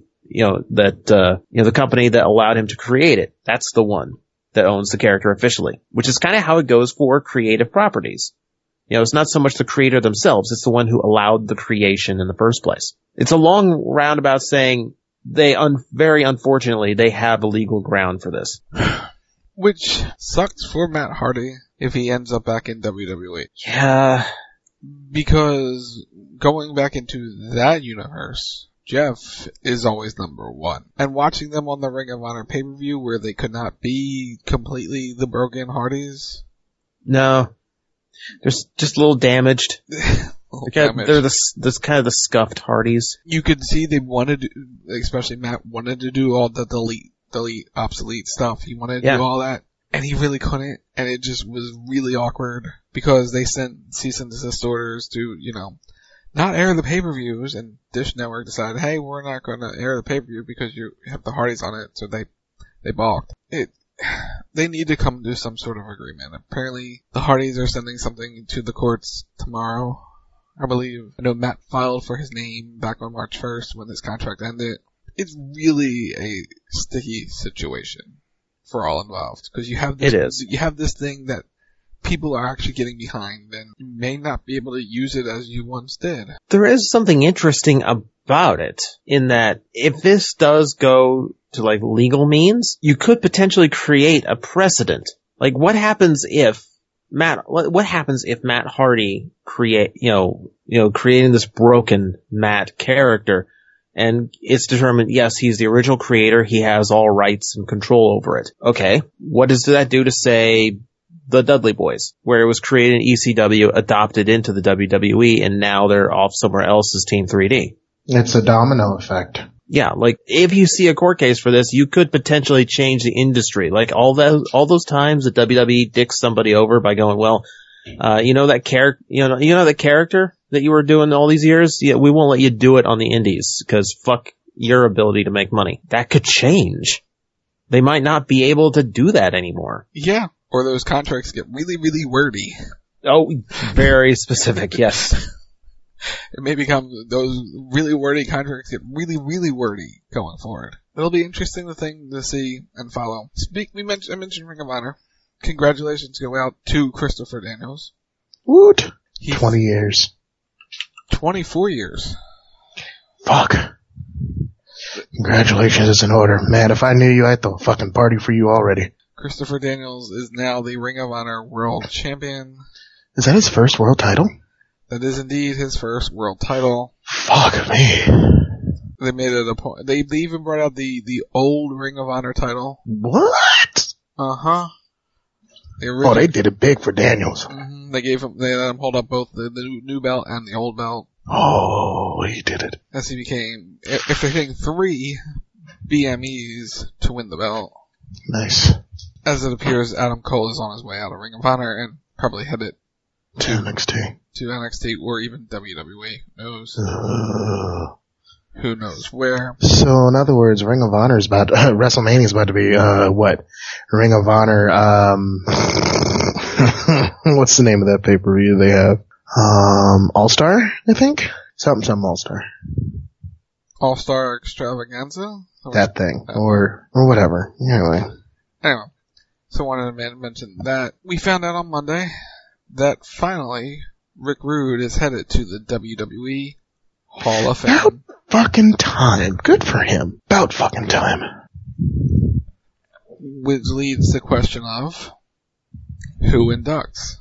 the company that allowed him to create it, that's the one that owns the character officially, which is kind of how it goes for creative properties. You know, it's not so much the creator themselves, it's the one who allowed the creation in the first place. It's a long roundabout saying very unfortunately, they have a legal ground for this. Which sucks for Matt Hardy if he ends up back in WWE. Yeah. Because going back into that universe, Jeff is always number one. And watching them on the Ring of Honor pay-per-view where they could not be completely the broken Hardys. No. They're just a little damaged. They're this kind of the scuffed Hardys. You could see they wanted, especially Matt, wanted to do all the delete, obsolete stuff. He wanted to do all that, and he really couldn't, and it just was really awkward because they sent cease and desist orders to, not air the pay-per-views, and Dish Network decided, hey, we're not going to air the pay-per-view because you have the Hardys on it, so they balked. They need to come to some sort of agreement. Apparently, the Hardys are sending something to the courts tomorrow, I believe. I know Matt filed for his name back on March 1st when his contract ended. It's really a sticky situation for all involved because you have this thing that people are actually getting behind, and you may not be able to use it as you once did. There is something interesting about it in that if this does go to legal means, you could potentially create a precedent. Like what happens if Matt Hardy creating this broken Matt character, and it's determined, yes, he's the original creator, he has all rights and control over it. Okay, what does that do to, say, the Dudley Boys, where it was created in ECW, adopted into the WWE, and now they're off somewhere else as Team 3D? It's a domino effect. Yeah, if you see a court case for this, you could potentially change the industry. All those times that WWE dicks somebody over by going, well, that character that you were doing all these years, we won't let you do it on the indies because fuck your ability to make money. That could change. They might not be able to do that anymore. Yeah, or those contracts get really, really wordy. Oh, very specific, yes. It may become those really wordy contracts get really, really wordy going forward. It'll be interesting to see and follow. I mentioned Ring of Honor. Congratulations go out to Christopher Daniels. Woot! 20 years. 24 years. Fuck. Congratulations is in order. Man, if I knew you, I'd throw a fucking party for you already. Christopher Daniels is now the Ring of Honor World Champion. Is that his first world title? That is indeed his first world title. Fuck me. They made it a point. They even brought out the old Ring of Honor title. What? Uh-huh. They did it big for Daniels. Mm-hmm. They let him hold up both the new belt and the old belt. Oh, he did it. As he became, if they're hitting 3 BMEs to win the belt. Nice. As it appears, Adam Cole is on his way out of Ring of Honor and probably headed to NXT. To NXT or even WWE. Who knows? Who knows where? So, in other words, Ring of Honor is WrestleMania is about to be, what? Ring of Honor, what's the name of that pay-per-view they have? All-Star, I think? Something All-Star. All-Star Extravaganza? That thing. Or whatever. Anyway, so I wanted to mention that we found out on Monday that finally Rick Rude is headed to the WWE Hall of Fame. About fucking time. Good for him. About fucking time. Which leads to the question of who inducts?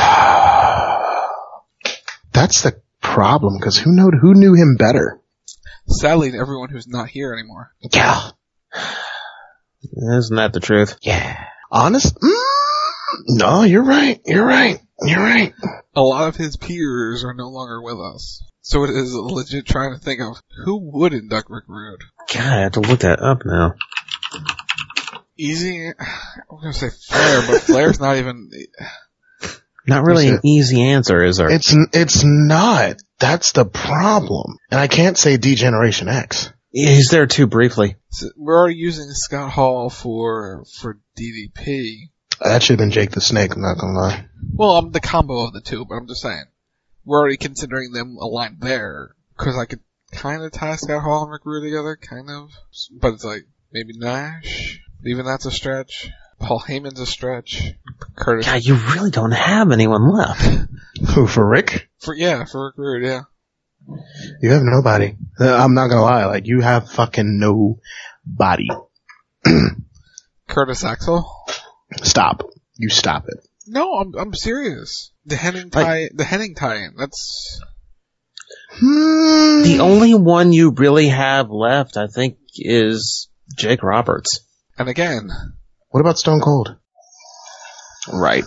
That's the problem, because who knew him better? Sadly, to everyone who's not here anymore. Yeah. Isn't that the truth? Yeah. Honest? No, you're right. A lot of his peers are no longer with us. So it is legit trying to think of who would induct Rick Rude. God, I have to look that up now. Easy? I'm going to say Flair, but Flair's not even... Not really an easy answer, is there? It's not. That's the problem. And I can't say D-Generation X. He's there too briefly. So we're already using Scott Hall for DDP. That should have been Jake the Snake, I'm not gonna lie. Well, I'm the combo of the two, but I'm just saying. We're already considering them aligned there. Because I could kind of tie Scott Hall and Rick Rude together, kind of. But it's maybe Nash. Even that's a stretch. Paul Heyman's a stretch. Curtis. God, you really don't have anyone left. Who, for Rick? For Rick Rude, yeah. You have nobody. I'm not gonna lie, like, you have fucking nobody. Curtis Axel? Stop. You stop it. No, I'm serious. The Henning tie-in, that's... The only one you really have left, I think, is Jake Roberts. And again... What about Stone Cold? Right.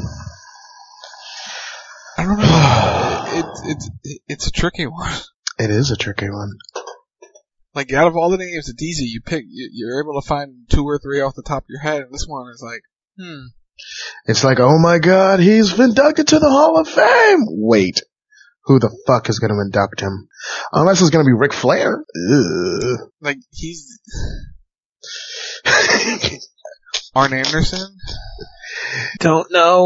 I don't know. It's a tricky one. It is a tricky one. Like, out of all the names, it's easy. You pick, you're able to find 2 or 3 off the top of your head, and this one is like, It's like, oh my god, he's inducted to the Hall of Fame! Wait. Who the fuck is gonna induct him? Unless it's gonna be Ric Flair. Ugh. Like, he's... Arn Anderson? Don't know.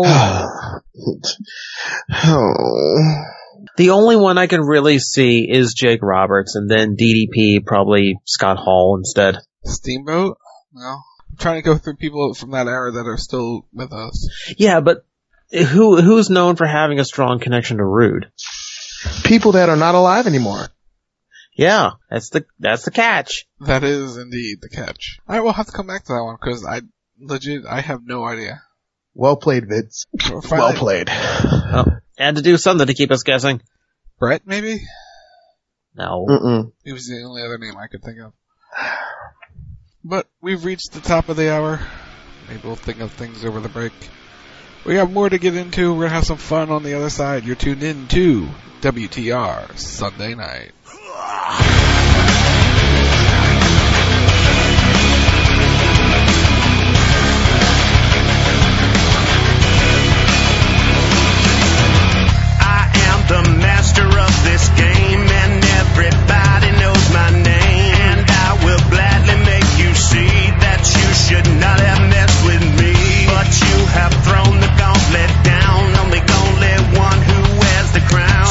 The only one I can really see is Jake Roberts, and then DDP, probably Scott Hall instead. Steamboat? No. I'm trying to go through people from that era that are still with us. Yeah, but who's known for having a strong connection to Rude? People that are not alive anymore. Yeah, that's the catch. That is indeed the catch. Alright, we'll have to come back to that one, because I have no idea. Well played, Vince. Well played. Well, had to do something to keep us guessing. Brett, maybe? No. He was the only other name I could think of. But we've reached the top of the hour. Maybe we'll think of things over the break. We have more to get into. We're going to have some fun on the other side. You're tuned in to WTR Sunday Night. The master of this game, and everybody knows my name, and I will gladly make you see that you should not have messed with me, but you have thrown the gauntlet down on the only one who wears the crown.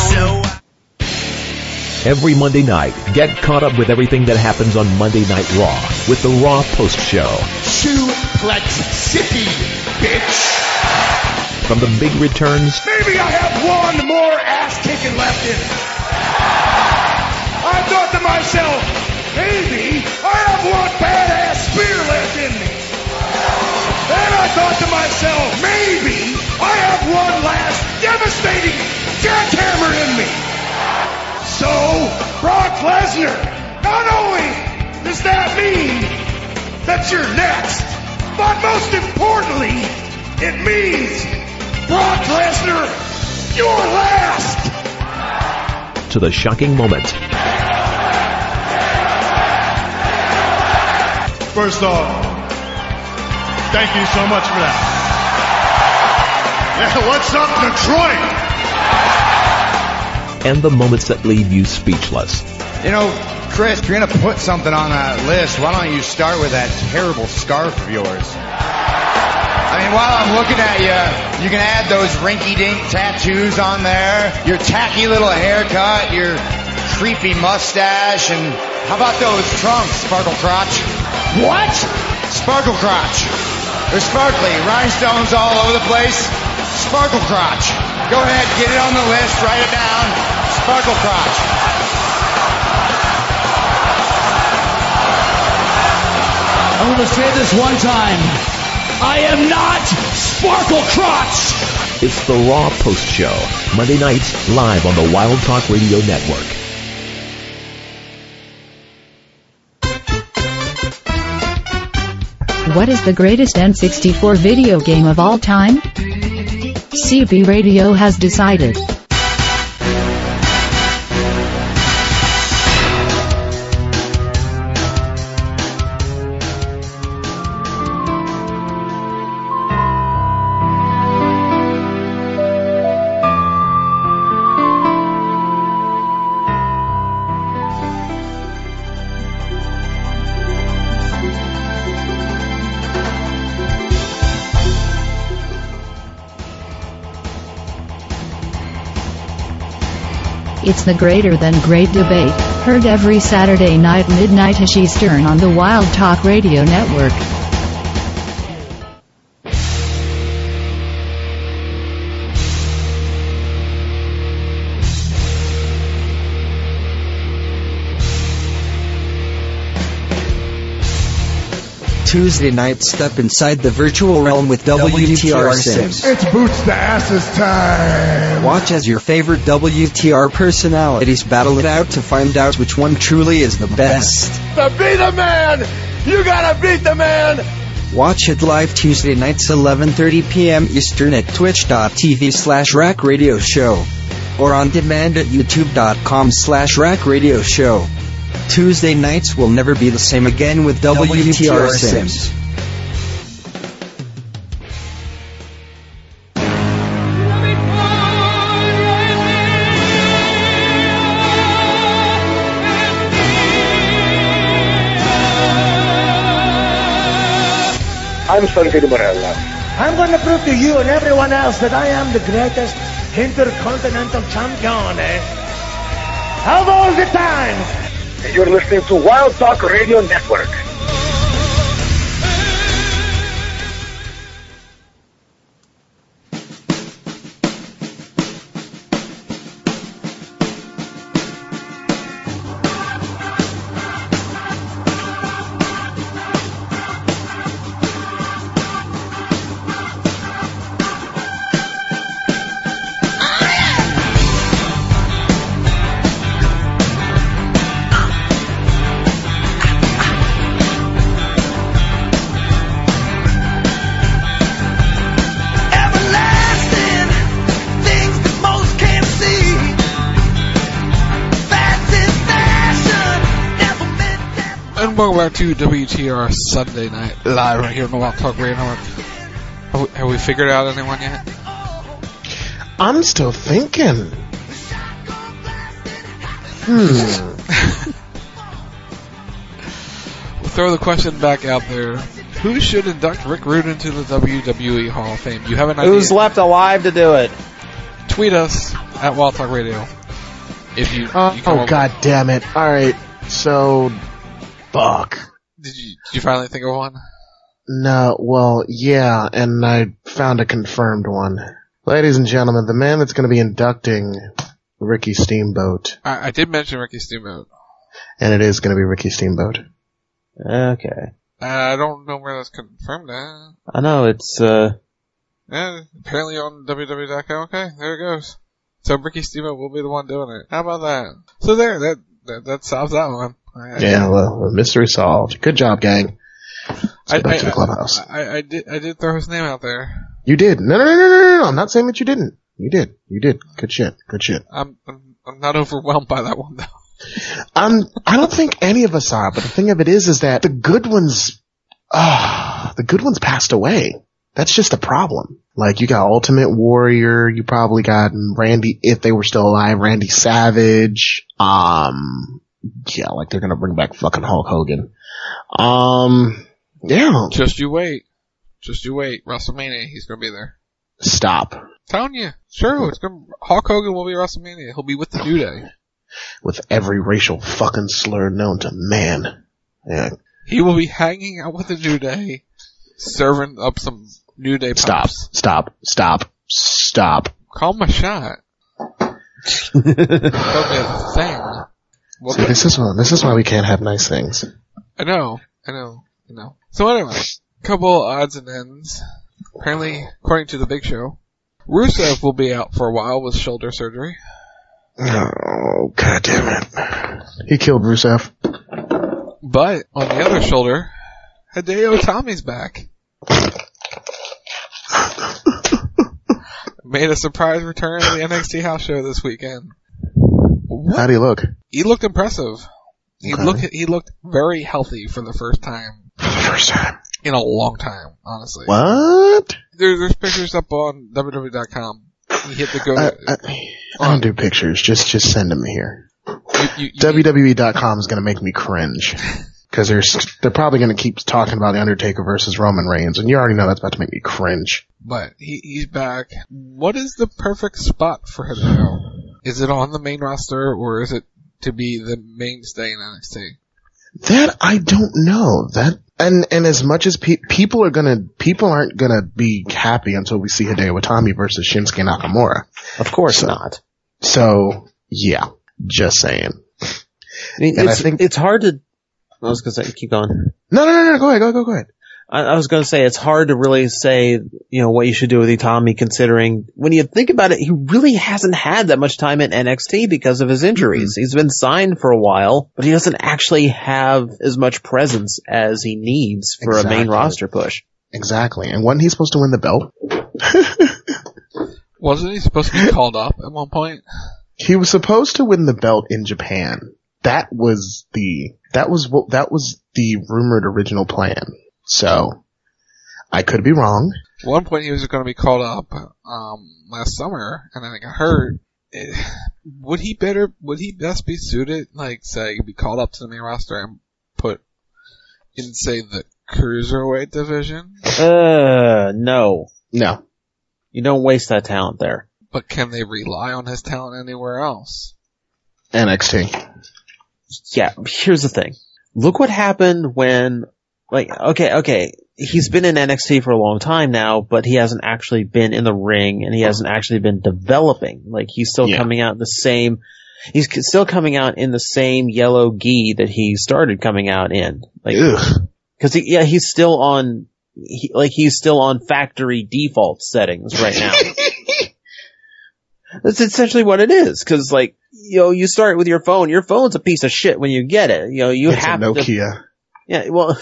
Every Monday night, get caught up with everything that happens on Monday Night Raw with the Raw Post Show. Suplex City, bitch! From the big returns... Maybe I have one more ass-kicking left in me. I thought to myself, maybe I have one badass spear left in me. Then I thought to myself, maybe I have one last devastating jackhammer in me. So, Brock Lesnar, not only does that mean that you're next, but most importantly, it means Brock Lesnar, you're last! To the shocking moment. First off, thank you so much for that. Yeah, what's up, Detroit? And the moments that leave you speechless. You know, Chris, if you're going to put something on that list, why don't you start with that terrible scarf of yours? I mean, while I'm looking at you, you can add those rinky-dink tattoos on there, your tacky little haircut, your creepy mustache, and how about those trunks, Sparkle Crotch? What? Sparkle Crotch. They're sparkly, rhinestones all over the place. Sparkle Crotch. Go ahead, get it on the list, write it down. Sparkle Crotch. I'm going to say this one time. I am not Sparkle Crotch! It's the Raw Post Show, Monday nights, live on the Wild Talk Radio Network. What is the greatest N64 video game of all time? CB Radio has decided. It's the Greater Than Great debate, heard every Saturday night midnight Eastern on the Wild Talk Radio Network. Tuesday night, step inside the virtual realm with WTR Sims. It's Boots the Asses time. Watch as your favorite WTR personalities battle it out to find out which one truly is the best. To be the man, you gotta beat the man. Watch it live Tuesday nights 11:30 p.m. Eastern at twitch.tv/Rack Radio Show or on demand at youtube.com/Rack Radio Show. Tuesday nights will never be the same again with WTR Sims. I'm Santi Morella. I'm going to prove to you and everyone else that I am the greatest intercontinental champion, Of all the time. You're listening to Wild Talk Radio Network. Welcome back to WTR Sunday Night Live right here on the Wild Talk Radio Network. Have we figured out anyone yet? I'm still thinking. We'll throw the question back out there. Who should induct Rick Rude into the WWE Hall of Fame? You have an idea? Who's left alive to do it? Tweet us at Wild Talk Radio. If you God damn it. Alright, so... Fuck. Did you finally think of one? No, well, yeah, and I found a confirmed one. Ladies and gentlemen, the man that's going to be inducting Ricky Steamboat. I did mention Ricky Steamboat. And it is going to be Ricky Steamboat. Okay. I don't know where that's confirmed at. I know, it's, Yeah, apparently on www.com. Okay, there it goes. So Ricky Steamboat will be the one doing it. How about that? So there, that solves that one. Yeah, well, mystery solved. Good job, gang. Let's go back to the clubhouse. I did throw his name out there. You did. No. I'm not saying that you didn't. You did. Good shit. I'm not overwhelmed by that one though. I don't think any of us are, but the thing of it is that the good ones passed away. That's just a problem. Like, you got Ultimate Warrior, you probably got Randy, if they were still alive, Randy Savage, yeah, like they're gonna bring back fucking Hulk Hogan. Yeah. Just you wait. WrestleMania, he's gonna be there. Stop. Telling you. Sure, Hulk Hogan will be Wrestlemania. He'll be with the New Day. With every racial fucking slur known to man. Yeah. He will be hanging out with the New Day, serving up some New Day pops. Stop. Call my shot. Don't be a thing. Well, see, this is why we can't have nice things. I know. So anyway, couple odds and ends. Apparently, according to the Big Show, Rusev will be out for a while with shoulder surgery. Oh, god damn it. He killed Rusev. But, on the other shoulder, Hideo Itami's back. Made a surprise return to the NXT house show this weekend. How'd he look? He looked impressive. He looked very healthy for the first time. In a long time, honestly. What? There's pictures up on www.com. You hit the go. I don't do pictures. Just send them here. WWE.com is going to make me cringe. Because they're probably going to keep talking about The Undertaker versus Roman Reigns, and you already know that's about to make me cringe. But he's back. What is the perfect spot for him now? Is it on the main roster, or is it to be the mainstay in NXT? That I don't know. And as much as people aren't gonna be happy until we see Hideo Itami versus Shinsuke Nakamura. Of course not. So yeah, just saying. I think it's hard to. I was gonna say, keep going. No, go ahead. I was going to say, it's hard to really say, what you should do with Itami, considering when you think about it, he really hasn't had that much time in NXT because of his injuries. Mm-hmm. He's been signed for a while, but he doesn't actually have as much presence as he needs for a main roster push. Exactly. And wasn't he supposed to win the belt? Wasn't he supposed to be called up at one point? He was supposed to win the belt in Japan. That was the rumored original plan. So, I could be wrong. At one point he was going to be called up, last summer, and then it got hurt. Would he best be suited, say, be called up to the main roster and put in, say, the cruiserweight division? No. No. You don't waste that talent there. But can they rely on his talent anywhere else? NXT. Yeah, here's the thing. Look what happened when, okay, he's been in NXT for a long time now, but he hasn't actually been in the ring, and he hasn't actually been developing. He's still coming out in the same, he's still coming out in the same yellow gi that he started coming out in. Cause he's still on, he's still on factory default settings right now. That's essentially what it is, cause you start with your phone. Your phone's a piece of shit when you get it. It's a Nokia. Yeah, well,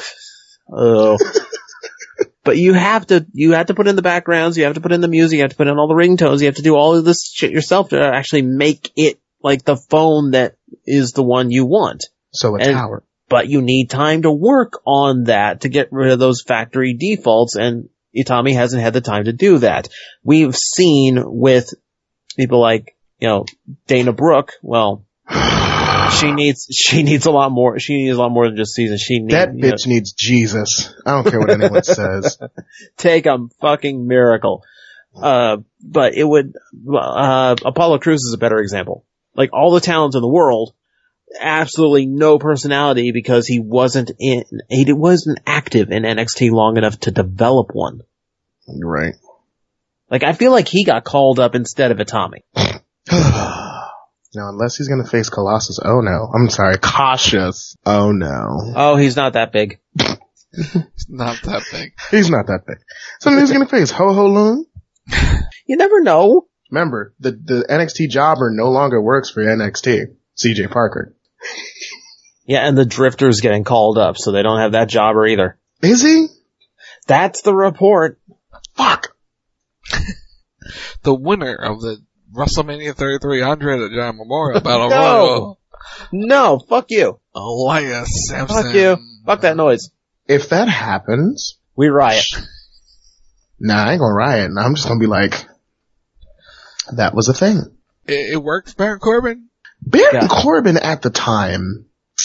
but you have to put in the backgrounds, you have to put in the music, you have to put in all the ringtones, you have to do all of this shit yourself to actually make it like the phone that is the one you want. So a tower. But you need time to work on that to get rid of those factory defaults, and Itami hasn't had the time to do that. We've seen with people like, Dana Brooke, well, she needs a lot more. She needs a lot more than just season. That bitch needs Jesus. I don't care what anyone says. Take a fucking miracle. But it would, Apollo Crews is a better example. All the talent in the world, absolutely no personality because he wasn't active in NXT long enough to develop one. You're right. I feel like he got called up instead of Itami. No, unless he's gonna face Colossus. Oh no. I'm sorry, Cautious. Oh no. Oh, he's not that big. He's not that big. He's not that big. So he's gonna face Ho-Ho Lung? You never know. Remember, the NXT jobber no longer works for NXT. CJ Parker. Yeah, and the Drifter's getting called up, so they don't have that jobber either. Is he? That's the report. Fuck. The winner of the WrestleMania 33 Andre the Giant Memorial Battle Royal. No, fuck you. Elias Sampson. Fuck you. Fuck that noise. If that happens, we riot. Nah, I ain't gonna riot. I'm just gonna be like, that was a thing. It worked, Baron Corbin? Baron Corbin at the time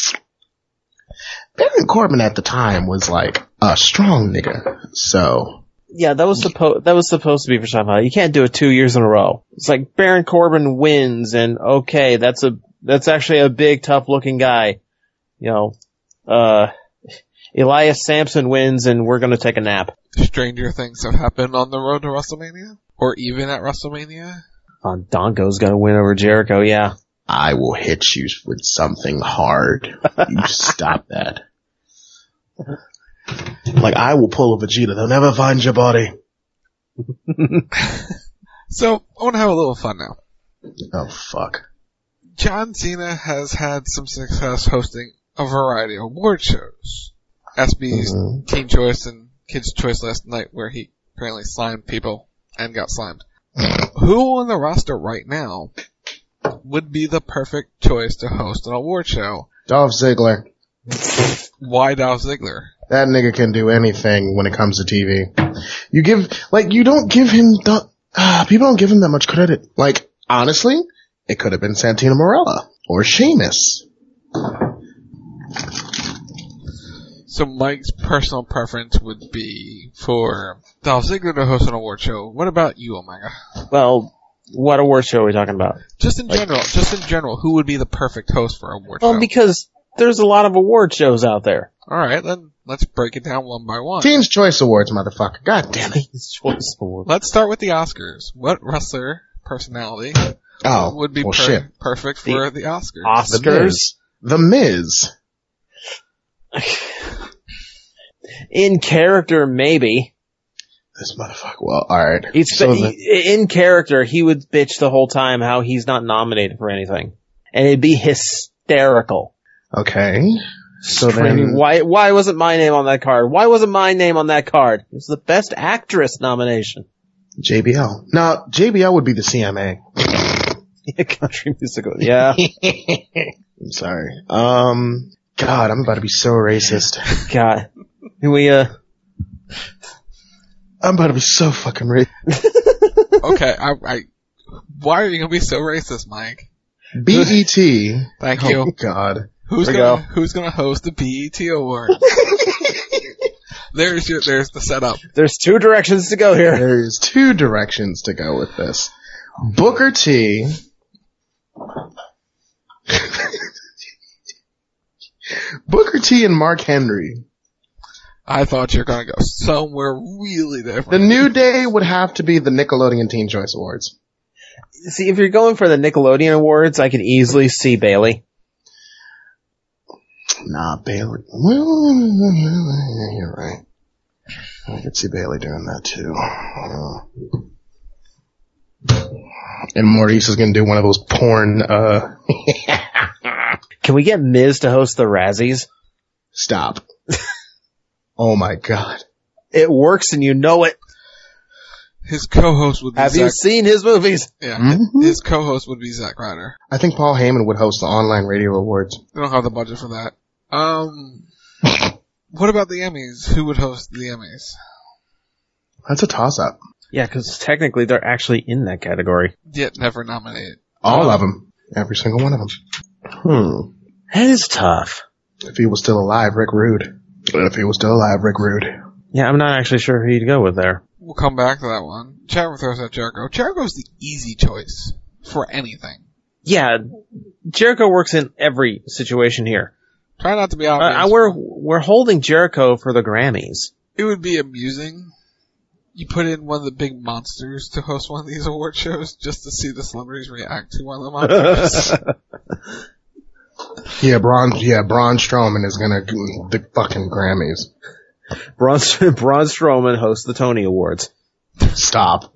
was a strong nigga. So. Yeah, that was supposed to be for Shopify. You can't do it 2 years in a row. It's like Baron Corbin wins, and okay, that's actually a big, tough-looking guy. Elias Sampson wins, and we're gonna take a nap. Stranger things have happened on the road to WrestleMania, or even at WrestleMania. Dongo's gonna win over Jericho. Yeah, I will hit you with something hard. You stop that. I will pull a Vegeta. They'll never find your body. So, I want to have a little fun now. Oh, fuck. John Cena has had some success hosting a variety of award shows. SB's Teen Choice and Kids' Choice last night, where he apparently slimed people and got slimed. Who on the roster right now would be the perfect choice to host an award show? Dolph Ziggler. Why Dolph Ziggler? That nigga can do anything when it comes to TV. You don't give him people don't give him that much credit. Honestly, it could have been Santino Marella or Sheamus. So Mike's personal preference would be for Dolph Ziggler to host an award show. What about you, Omega? Well, what award show are we talking about? Just in general, who would be the perfect host for an award show? Well, because there's a lot of award shows out there. Alright, then let's break it down one by one. Teen's Choice Awards, motherfucker. God damn it. Teen's Choice Awards. Let's start with the Oscars. What wrestler personality would be perfect for the Oscars? Oscars? The Miz. In character, maybe. This motherfucker. Well, alright. In character, he would bitch the whole time how he's not nominated for anything. And it'd be hysterical. Okay. So Screaming, then... Why wasn't my name on that card? Why wasn't my name on that card? It was the Best Actress nomination. JBL. No, JBL would be the CMA. Country musical. Yeah. I'm sorry. God, I'm about to be so racist. God. I'm about to be so fucking racist. Okay, why are you gonna be so racist, Mike? BET. Thank you. Oh, God. Who's gonna host the BET Awards? There's the setup. There's 2 directions to go here. There's 2 directions to go with this. Booker T. Booker T and Mark Henry. I thought you were going to go somewhere really different. The New Day would have to be the Nickelodeon Teen Choice Awards. See, if you're going for the Nickelodeon Awards, I could easily see Bailey. Nah, Bailey. Well, you're right. I could see Bailey doing that too. And Maurice is going to do one of those porn, Can we get Miz to host the Razzies? Stop. Oh my God. It works and you know it. His co-host would be Have you seen his movies? Yeah. Mm-hmm. His co-host would be Zack Ryder. I think Paul Heyman would host the online radio awards. They don't have the budget for that. What about the Emmys? Who would host the Emmys? That's a toss-up. Yeah, because technically they're actually in that category. Yet never nominated. All of them. Every single one of them. That is tough. If he was still alive, Rick Rude. Yeah, I'm not actually sure who you'd go with there. We'll come back to that one. Chad throws out Jericho. Jericho's the easy choice for anything. Yeah, Jericho works in every situation here. Try not to be obvious. We're holding Jericho for the Grammys. It would be amusing. You put in one of the big monsters to host one of these award shows just to see the celebrities react to one of the monsters. Braun Strowman is gonna do the fucking Grammys. Braun Strowman hosts the Tony Awards. Stop.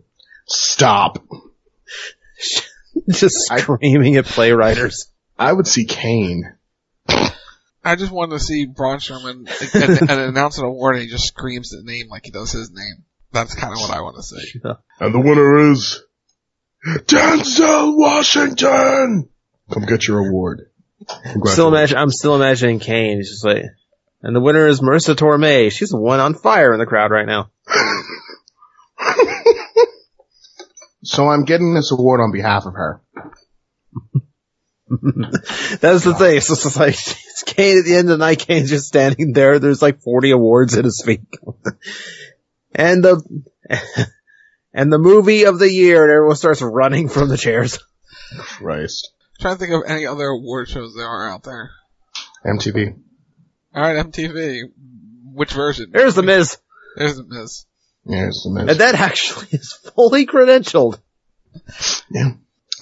Just screaming at playwriters. I would see Kane. I just want to see Braun Strowman and announce an award and he just screams the name like he does his name. That's kind of what I want to see. Yeah. And the winner is Denzel Washington. Come get your award. I'm still imagining Kane. He's just like, and the winner is Marissa Tomei. She's the one on fire in the crowd right now. So I'm getting this award on behalf of her. That's the thing. So it's like, it's Kane at the end of the night. Kane's just standing there. There's like 40 awards at his feet. And the movie of the year, and everyone starts running from the chairs. Christ. I'm trying to think of any other award shows there are out there. MTV. Alright, MTV. Which version? There's the Miz. There's the Miz. Yeah, there's the Miz. And that actually is fully credentialed. Yeah.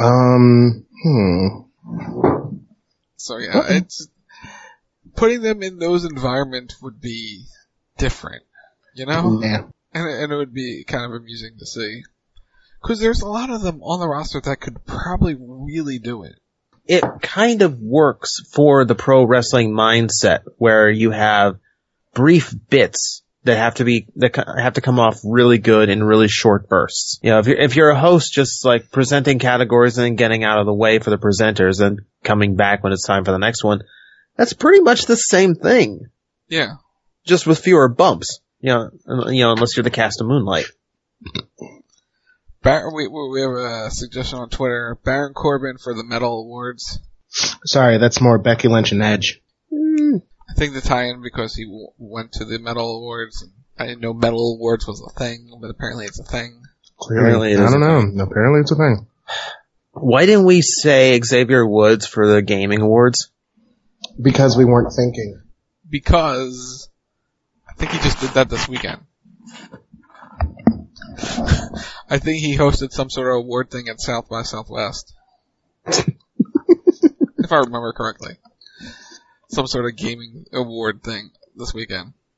So yeah, it's putting them in those environments would be different, you know? Yeah. And it would be kind of amusing to see. Cause there's a lot of them on the roster that could probably really do it. It kind of works for the pro wrestling mindset where you have brief bits that have to come off really good in really short bursts. You know, if you're a host just like presenting categories and then getting out of the way for the presenters and coming back when it's time for the next one, that's pretty much the same thing. Yeah. Just with fewer bumps. You know, unless you're the cast of Moonlight. We have a suggestion on Twitter. Baron Corbin for the Metal Awards. Sorry, that's more Becky Lynch and Edge. I think the tie-in because he went to the Metal Awards. I didn't know Metal Awards was a thing, but apparently it's a thing. Clearly, I don't know. Apparently it's a thing. Why didn't we say Xavier Woods for the Gaming Awards? Because we weren't thinking. Because I think he just did that this weekend. I think he hosted some sort of award thing at South by Southwest. If I remember correctly. Some sort of gaming award thing this weekend.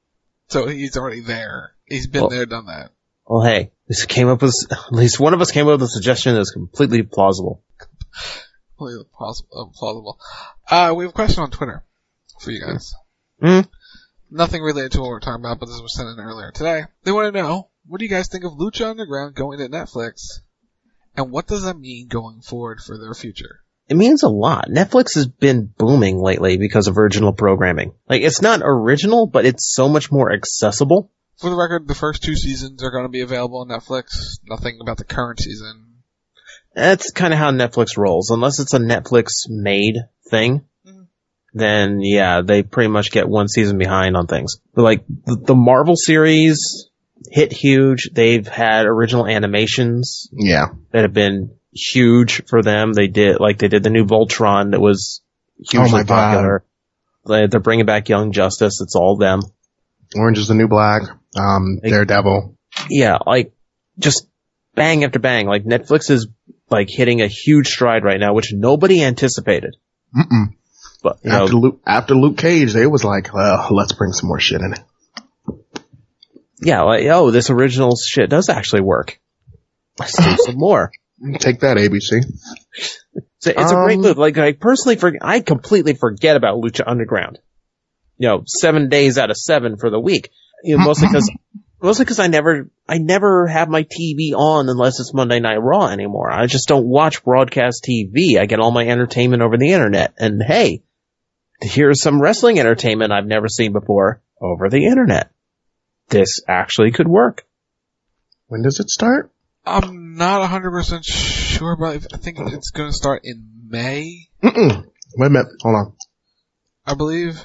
So he's already there. He's been there, done that. Well, hey, at least one of us came up with a suggestion that's completely plausible. Completely plausible. We have a question on Twitter for you guys. Nothing related to what we're talking about, but this was sent in earlier today. They want to know, what do you guys think of Lucha Underground going to Netflix? And what does that mean going forward for their future? It means a lot. Netflix has been booming lately because of original programming. Like, it's not original, but it's so much more accessible. For the record, the first 2 seasons are going to be available on Netflix. Nothing about the current season. That's kind of how Netflix rolls. Unless it's a Netflix-made thing, then yeah, they pretty much get 1 season behind on things. But like, the Marvel series hit huge. They've had original animations. Yeah. That have been huge for them. They did the new Voltron that was hugely popular. They're bringing back Young Justice. It's all them. Orange is the New Black. Daredevil. Yeah, like, just bang after bang. Like, Netflix is, like, hitting a huge stride right now, which nobody anticipated. But, after Luke Cage, they was like, let's bring some more shit in it. Yeah, like, this original shit does actually work. Let's do some more. Take that, ABC. It's a great move. Like, I completely forget about Lucha Underground. 7 days out of 7 for the week. Mostly because I never have my TV on unless it's Monday Night Raw anymore. I just don't watch broadcast TV. I get all my entertainment over the internet. And hey, here's some wrestling entertainment I've never seen before over the internet. This actually could work. When does it start? I'm not 100% sure, but I think it's going to start in May. Wait a minute. Hold on. I believe.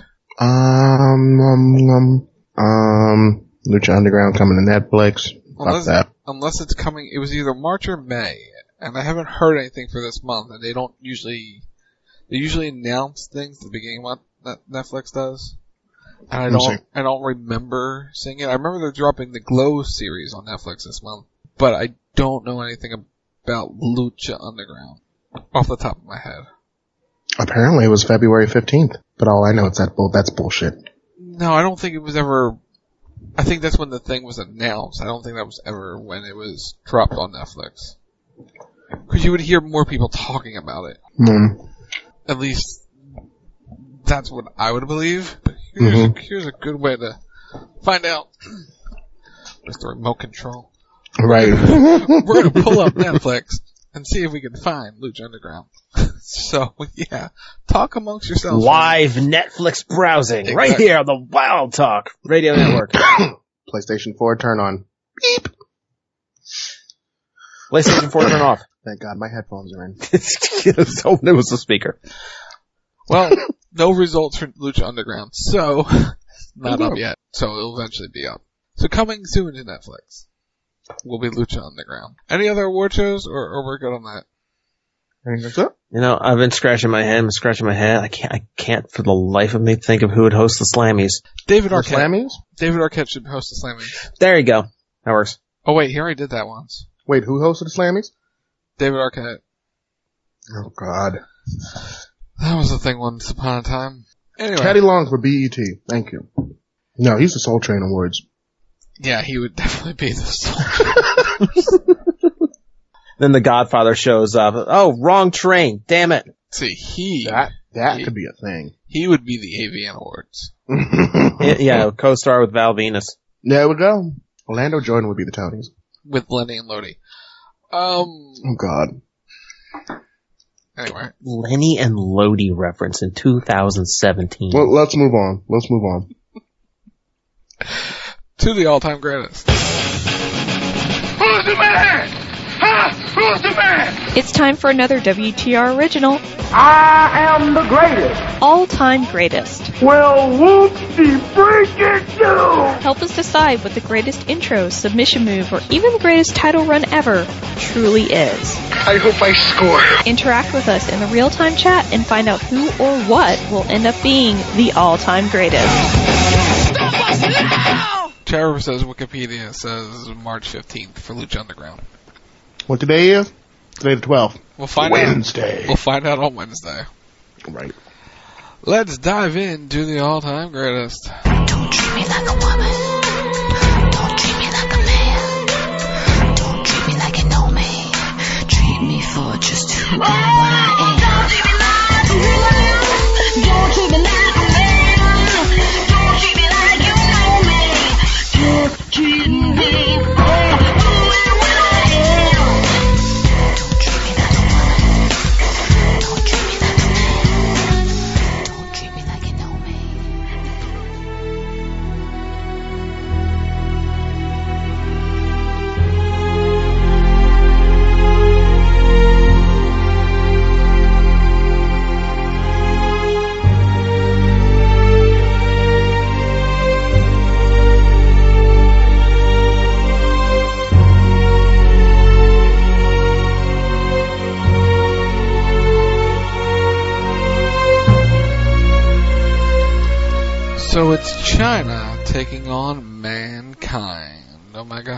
Lucha Underground coming to Netflix. Unless it's coming, it was either March or May, and I haven't heard anything for this month, and they usually announce things at the beginning of what Netflix does. And I don't remember seeing it. I remember they're dropping the Glow series on Netflix this month, but I don't know anything about Lucha Underground off the top of my head. Apparently it was February 15th, but all I know is that's bullshit. No, I don't think it was ever. I think that's when the thing was announced. I don't think that was ever when it was dropped on Netflix. Because you would hear more people talking about it. At least that's what I would believe. But here's a good way to find out. With the remote control. Right. We're going to pull up Netflix and see if we can find Lucha Underground. So, yeah, talk amongst yourselves. Live Netflix browsing right here on the Wild Talk Radio Network. PlayStation 4 turn on. Beep. PlayStation 4 turn off. Thank God my headphones are in. It was the speaker. Well, no results for Lucha Underground, so not up yet. So it'll eventually be up. So coming soon to Netflix will be Lucha Underground. Any other award shows, or we're good on that? I've been scratching my head. I can't for the life of me think of who would host the Slammies. David Arquette. Slammies? David Arquette should host the Slammies. There you go. That works. Oh wait, he already did that once. Wait, who hosted the Slammies? David Arquette. Oh God. That was the thing once upon a time. Anyway. Teddy Long for BET. Thank you. No, he's the Soul Train Awards. Yeah, he would definitely be the Soul Train. Then the Godfather shows up. Oh, wrong train. Damn it. See, that could be a thing. He would be the AVN Awards. Yeah, co-star with Val Venus. There we go. Orlando Jordan would be the Tonys. With Lenny and Lodi. Oh God. Anyway. Lenny and Lodi reference in 2017. Well, let's move on. To the all-time greatest. Who's the man? Who's the man? It's time for another WTR original. I am the greatest. All-time greatest. Well, whoop-de freak it do. Help us decide what the greatest intro, submission move, or even the greatest title run ever truly is. I hope I score. Interact with us in the real-time chat and find out who or what will end up being the all-time greatest. Stop us now! Trevor says Wikipedia says March 15th for Lucha Underground. What today is? Today the 12th. We'll find Wednesday. out. We'll find out on Wednesday. Right. Let's dive into the all-time greatest. Don't treat me like a woman. China taking on Mankind. Omega.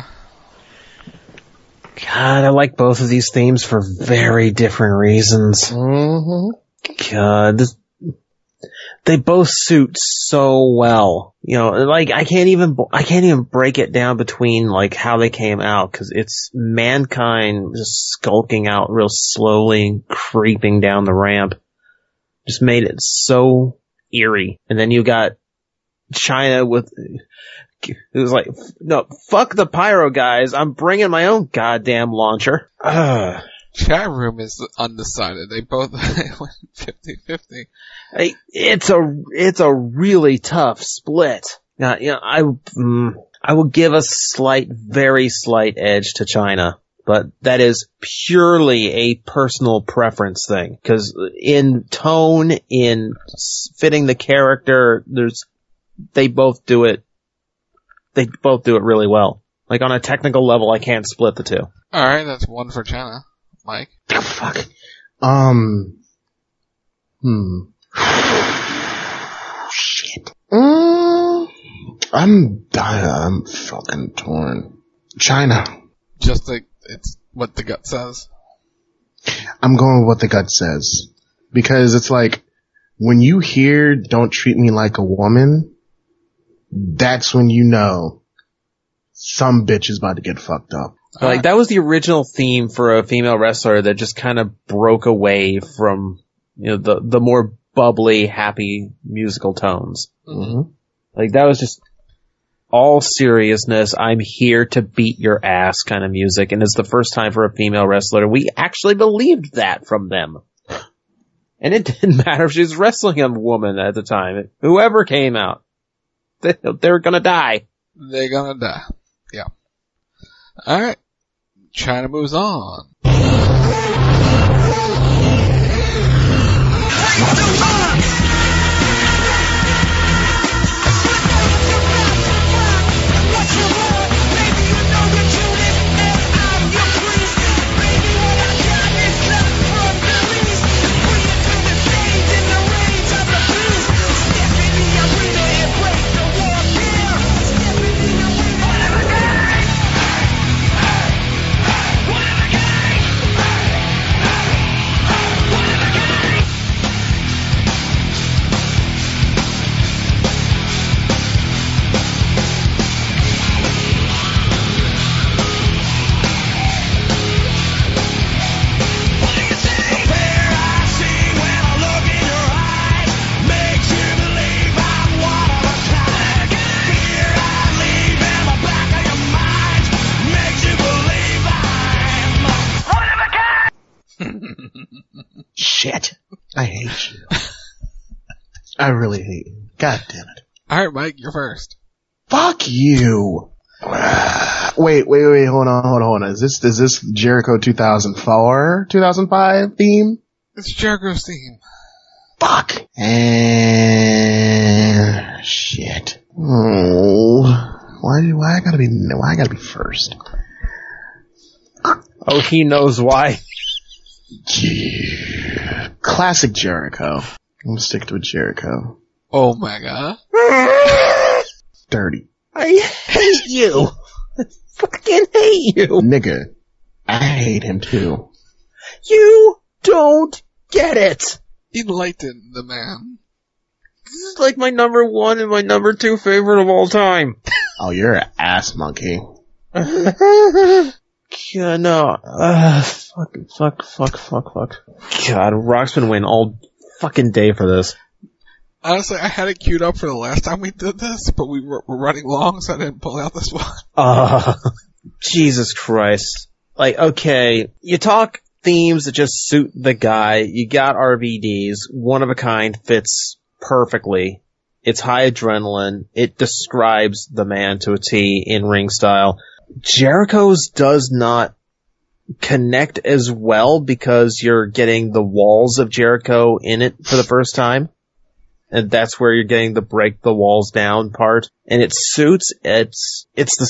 God, I like both of these themes for very different reasons. God, they both suit so well. You know, like I can't even break it down between like how they came out, because it's Mankind just skulking out real slowly and creeping down the ramp. Just made it so eerie. And then you got China with, it was like, no, fuck the pyro guys, I'm bringing my own goddamn launcher. Chat room is undecided. They both went 50-50. It's a really tough split. Now, you know, I will give a very slight edge to China, but that is purely a personal preference thing. Because in tone, in fitting the character, they both do it really well. Like on a technical level, I can't split the two. Alright, that's one for China. Mike? Oh, fuck. Shit. I'm fucking torn. China. Just like, it's what the gut says. I'm going with what the gut says. Because it's like, when you hear "Don't Treat Me Like a Woman," that's when you know some bitch is about to get fucked up. Like, that was the original theme for a female wrestler that just kind of broke away from, you know, the more bubbly, happy musical tones. Mm-hmm. Like, that was just all seriousness, I'm here to beat your ass kind of music, and it's the first time for a female wrestler we actually believed that from them. And it didn't matter if she was wrestling a woman at the time. Whoever came out, they're gonna die. They're gonna die. Yeah. Alright. China moves on. Shit. I hate you. I really hate you. God damn it. Alright, Mike, you're first. Fuck you. Wait, hold on. Is this Jericho 2004, 2005 theme? It's Jericho's theme. Fuck. Shit. Oh. Why I gotta be first? Oh, he knows why. Classic Jericho. I'm gonna stick with Jericho. Oh my god. Dirty. I hate you. I fucking hate you. Nigga, I hate him too. You don't get it. Enlighten the man. This is like my number 1 and my number 2 favorite of all time. Oh, you're an ass monkey. Yeah, no. Fuck. God, Rock's been waiting all fucking day for this. Honestly, I had it queued up for the last time we did this, but we were running long, so I didn't pull out this one. Jesus Christ. Like, okay, you talk themes that just suit the guy. You got RVDs. One of a kind fits perfectly. It's high adrenaline. It describes the man to a T in ring style. Jericho's does not connect as well because you're getting the walls of Jericho in it for the first time. And that's where you're getting the break the walls down part. And it suits, it's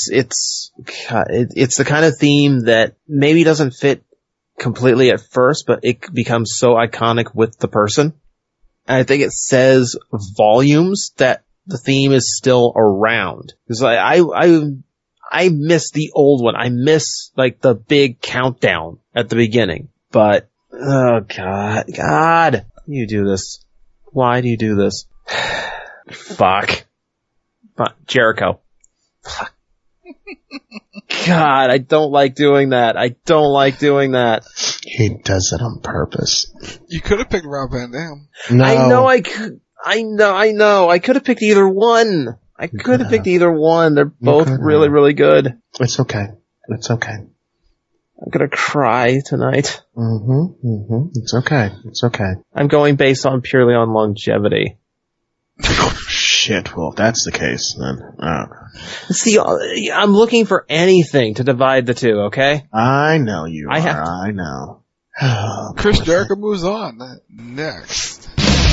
the kind of theme that maybe doesn't fit completely at first, but it becomes so iconic with the person. And I think it says volumes that the theme is still around. Because I miss the old one. I miss, like, the big countdown at the beginning. But, oh God, you do this. Why do you do this? Fuck. Jericho. Fuck. God, I don't like doing that. He does it on purpose. You could have picked Rob Van Dam. No. I know. I could have picked either one. They're both really, really good. It's okay. I'm gonna cry tonight. It's okay. I'm going based on purely on longevity. Shit, well, if that's the case, then... See, I'm looking for anything to divide the two, okay? I know you are. I know. Chris Jericho moves on. Next.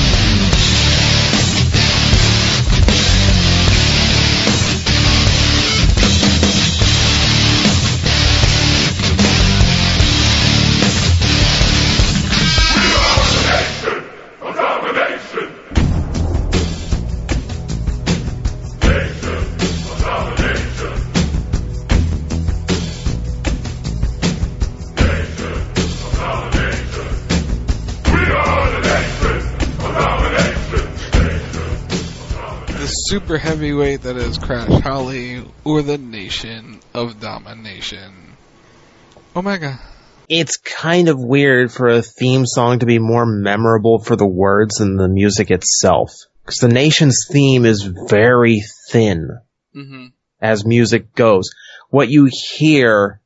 Super heavyweight that is Crash Holly, or the Nation of Domination. Omega. It's kind of weird for a theme song to be more memorable for the words than the music itself. Because the Nation's theme is very thin as music goes. What you hear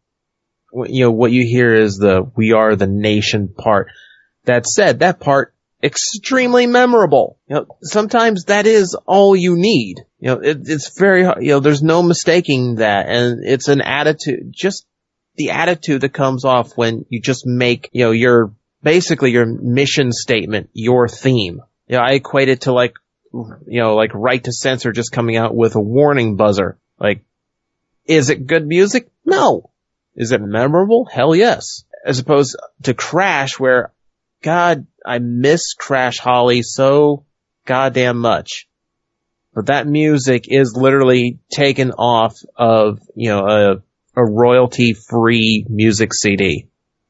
is the "We Are the Nation" part. That said, that part extremely memorable. Sometimes that is all you need. It's very, there's no mistaking that, and it's an attitude, just the attitude that comes off when you just make, your mission statement, your theme. I equate it to like Right to Censor just coming out with a warning buzzer. Like, is it good music? No. Is it memorable? Hell yes. As opposed to Crash, where, God, I miss Crash Holly so goddamn much. But that music is literally taken off of, a royalty-free music CD.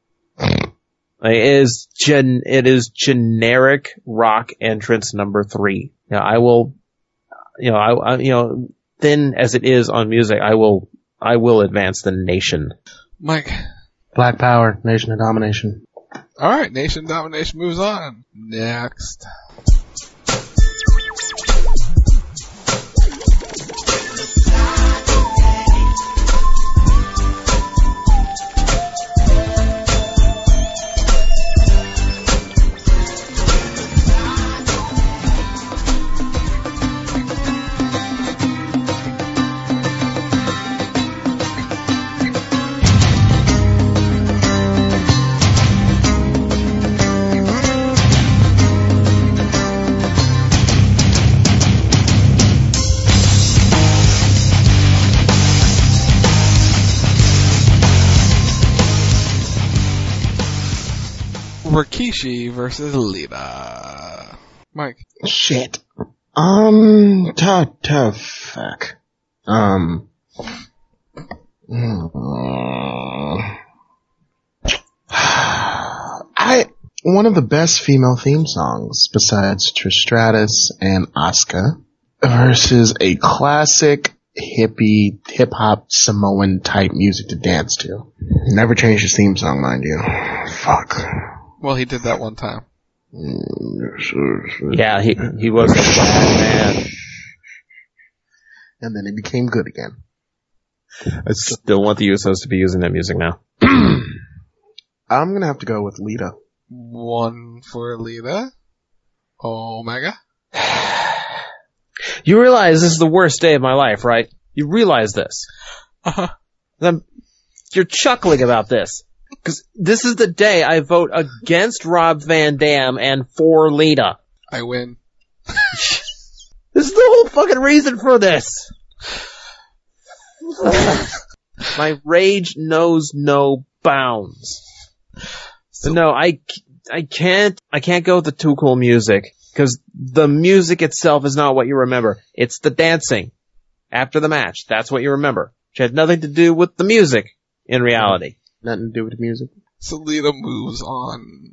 It is generic rock entrance number 3. I will, thin as it is on music, I will advance the Nation. Mike. Black Power, Nation of Domination. Alright, Nation Domination moves on. Next. Rikishi versus Lita. Mike. Shit. Fuck. One of the best female theme songs besides Trish Stratus and Asuka versus a classic hippie, hip-hop Samoan type music to dance to. Never changed his theme song, mind you. Fuck. Well, he did that one time. Yeah, he was a bad man. And then he became good again. I still want the Usos to be using that music now. I'm gonna have to go with Lita. 1 for Lita. Omega. You realize this is the worst day of my life, right? You realize this. You're chuckling about this. Because this is the day I vote against Rob Van Dam and for Lita. I win. This is the whole fucking reason for this. My rage knows no bounds. So no, I can't go with the Too Cool music. Because the music itself is not what you remember. It's the dancing after the match. That's what you remember. Which had nothing to do with the music in reality. Nothing to do with the music. Selena moves on.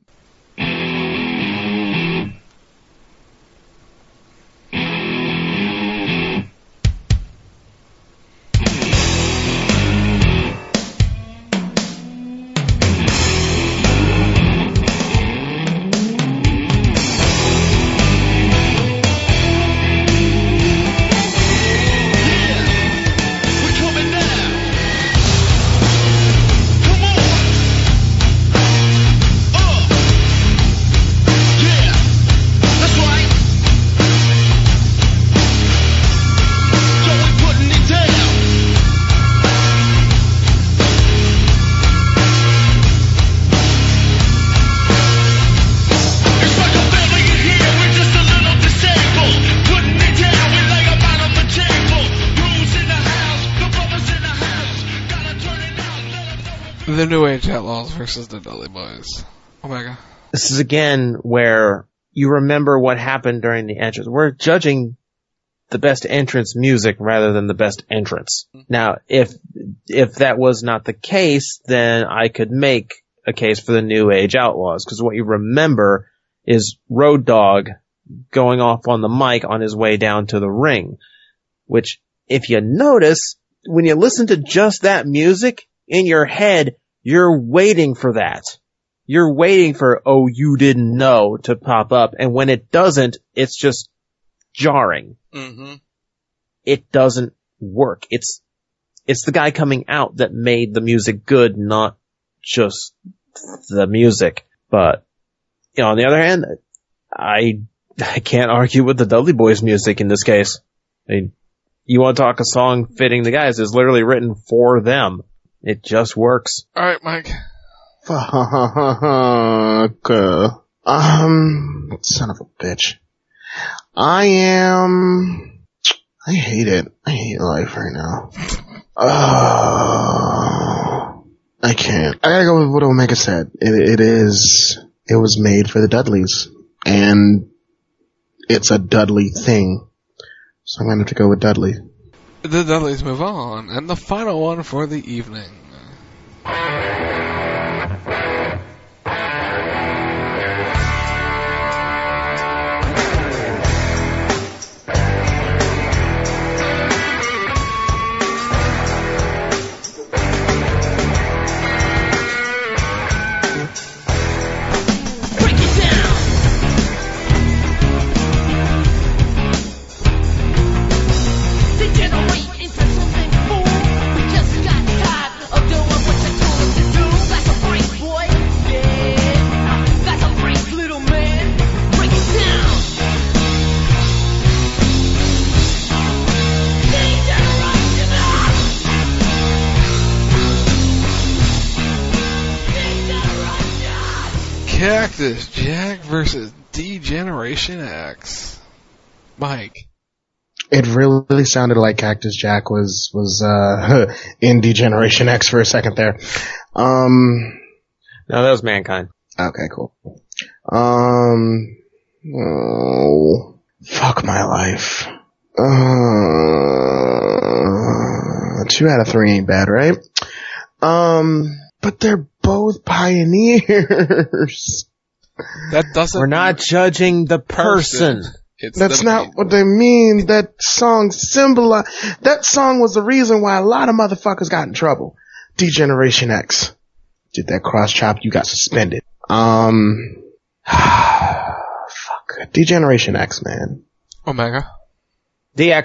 The New Age Outlaws versus the Dudley Boys. Omega. This is again where you remember what happened during the entrance. We're judging the best entrance music rather than the best entrance. Now, if that was not the case, then I could make a case for the New Age Outlaws, because what you remember is Road Dogg going off on the mic on his way down to the ring, which, if you notice, when you listen to just that music, in your head, you're waiting for that. You're waiting for, oh, you didn't know, to pop up. And when it doesn't, it's just jarring. Mm-hmm. It doesn't work. It's the guy coming out that made the music good, not just the music. But, you know, on the other hand, I can't argue with the Dudley Boys music in this case. I mean, you want to talk a song fitting the guys, it's literally written for them. It just works. Alright, Mike. Fuck. Son of a bitch. I hate it. I hate life right now. I can't. I gotta go with what Omega said. It was made for the Dudleys. And it's a Dudley thing. So I'm gonna have to go with Dudley. The Dudleys move on, and the final one for the evening. Cactus Jack versus D-Generation X. Mike. It really sounded like Cactus Jack was in D-Generation X for a second there. No, that was Mankind. Okay, cool. Fuck my life. 2 out of 3 ain't bad, right? But they're both pioneers. That doesn't. We're not judging the person. That's not what they mean. That song that song was the reason why a lot of motherfuckers got in trouble. D-Generation X. Did that cross chop, you got suspended. Fuck. D-Generation X, man. Omega. DX.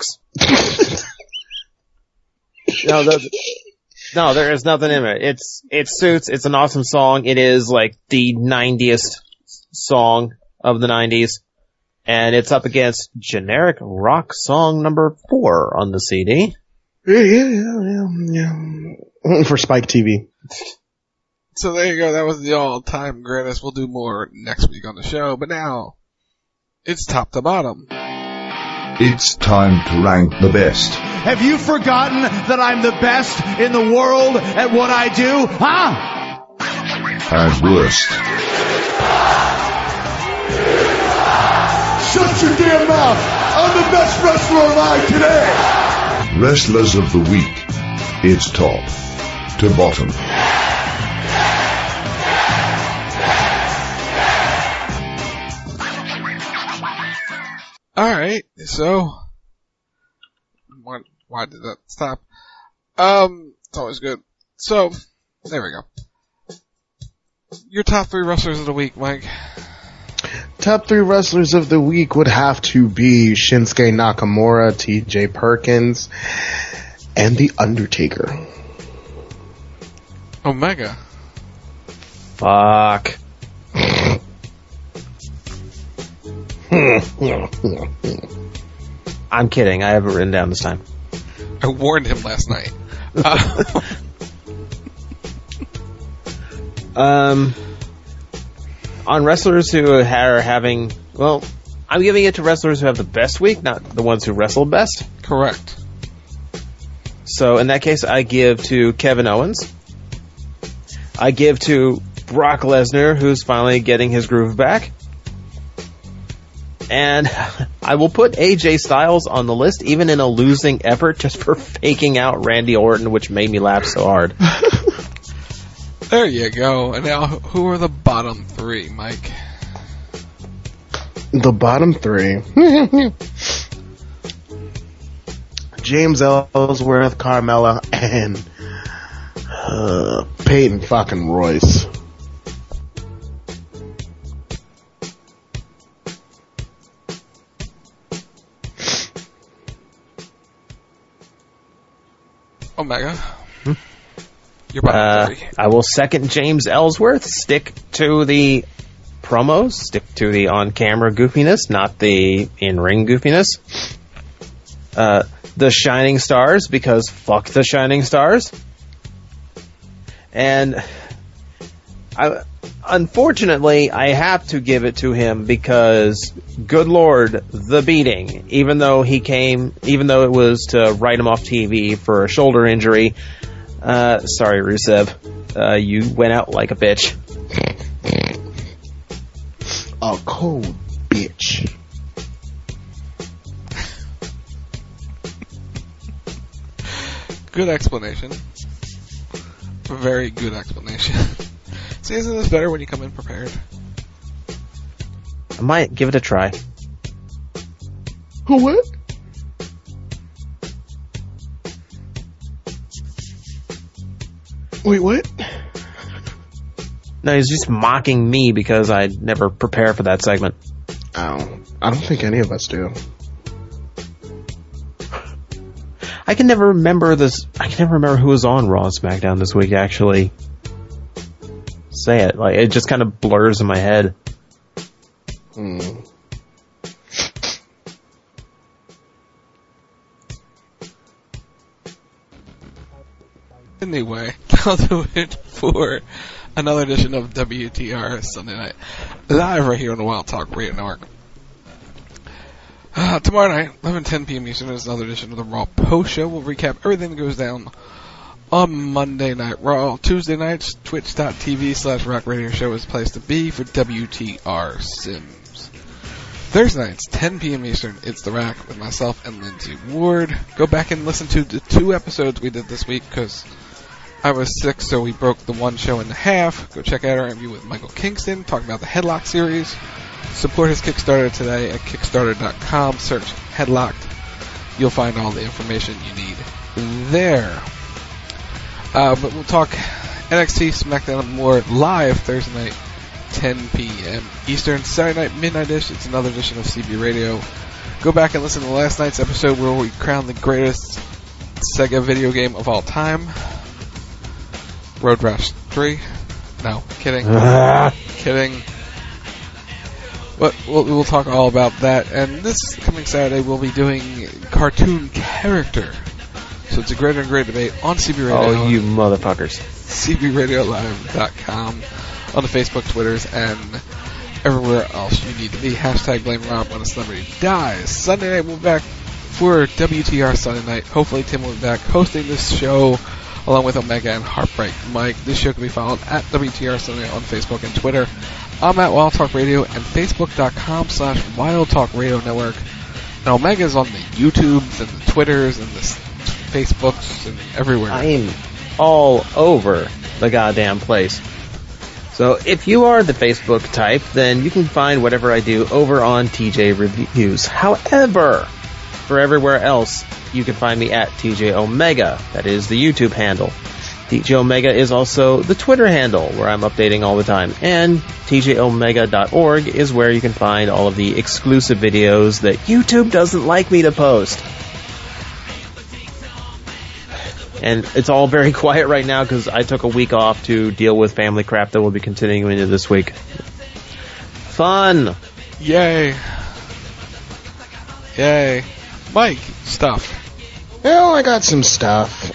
No, there is nothing in it. It suits. It's an awesome song. It is like the 90th song of the 90s. And it's up against generic rock song number 4 on the CD. Yeah. For Spike TV. So there you go. That was the all-time greatest. We'll do more next week on the show. But now, it's top to bottom. It's time to rank the best. Have you forgotten that I'm the best in the world at what I do? Huh? And worst. Shut your damn mouth. I'm the best wrestler alive today. Wrestlers of the Week. It's top to bottom. Alright, so why did that stop? It's always good. So, there we go. Your top 3 wrestlers of the week, Mike. Top 3 wrestlers of the week would have to be Shinsuke Nakamura, T.J. Perkins, and The Undertaker. Omega. Fuck. I'm kidding. I have it written down this time. I warned him last night. On wrestlers who are having, well, I'm giving it to wrestlers who have the best week, not the ones who wrestled best. Correct. So in that case, I give to Kevin Owens. I give to Brock Lesnar, who's finally getting his groove back. And I will put AJ Styles on the list, even in a losing effort, just for faking out Randy Orton, which made me laugh so hard. There you go. And now, who are the bottom 3, Mike? The bottom 3. James Ellsworth, Carmella, and Peyton fucking Royce. Omega. Your bottom 3. I will second James Ellsworth. Stick to the promos. Stick to the on-camera goofiness, not the in-ring goofiness. The Shining Stars, because fuck the Shining Stars. And unfortunately, I have to give it to him because, good lord, the beating. Even though it was to write him off TV for a shoulder injury. Sorry, Rusev. You went out like a bitch. A cold bitch. Good explanation. Very good explanation. See, isn't this better when you come in prepared? I might give it a try. What? Wait, what? No, he's just mocking me because I never prepare for that segment. Oh, I don't think any of us do. I can never remember who was on Raw and SmackDown this week, actually. Say it. Like, it just kind of blurs in my head. Anyway, I'll do it for another edition of WTR Sunday Night Live right here on the Wild Talk Radio Network. Tomorrow night, 11:10 p.m. Eastern, is another edition of the Raw Post Show. We'll recap everything that goes down on Monday Night Raw. Tuesday nights, twitch.tv/Rock Radio Show is the place to be for WTR Sims. Thursday nights, 10 p.m. Eastern, it's The Rack with myself and Lindsay Ward. Go back and listen to the 2 episodes we did this week because I was sick, so we broke the 1 show in half. Go check out our interview with Michael Kingston, talking about the Headlock series. Support his Kickstarter today at Kickstarter.com. Search Headlocked. You'll find all the information you need there. But we'll talk NXT, SmackDown, and more live Thursday night, 10 p.m. Eastern. Saturday night, midnight-ish, it's another edition of CB Radio. Go back and listen to last night's episode where we crowned the greatest Sega video game of all time. Road Rash 3. No, kidding. Kidding. But we'll talk all about that. And this coming Saturday, we'll be doing cartoon character. So it's a greater and greater debate on CB Radio. Oh, you motherfuckers. CBRadioLive.com, on the Facebook, Twitters, and everywhere else you need to be. Hashtag Blame Rob when a celebrity dies. Sunday night, we'll be back for WTR Sunday night. Hopefully Tim will be back hosting this show along with Omega and Heartbreak Mike. This show can be followed at WTR Sunday on Facebook and Twitter. I'm at Wild Talk Radio and Facebook.com/Wild Talk Radio Network. And Omega's on the YouTubes and the Twitters and the Facebooks and everywhere. I am all over the goddamn place. So if you are the Facebook type, then you can find whatever I do over on TJ Reviews. However, for everywhere else, you can find me at TJ Omega. That is the YouTube handle. TJ Omega is also the Twitter handle, where I'm updating all the time. And TJOmega.org is where you can find all of the exclusive videos that YouTube doesn't like me to post. And it's all very quiet right now because I took a week off to deal with family crap that will be continuing into this week. Fun! Yay. Yay. Mike, stuff. Well, I got some stuff,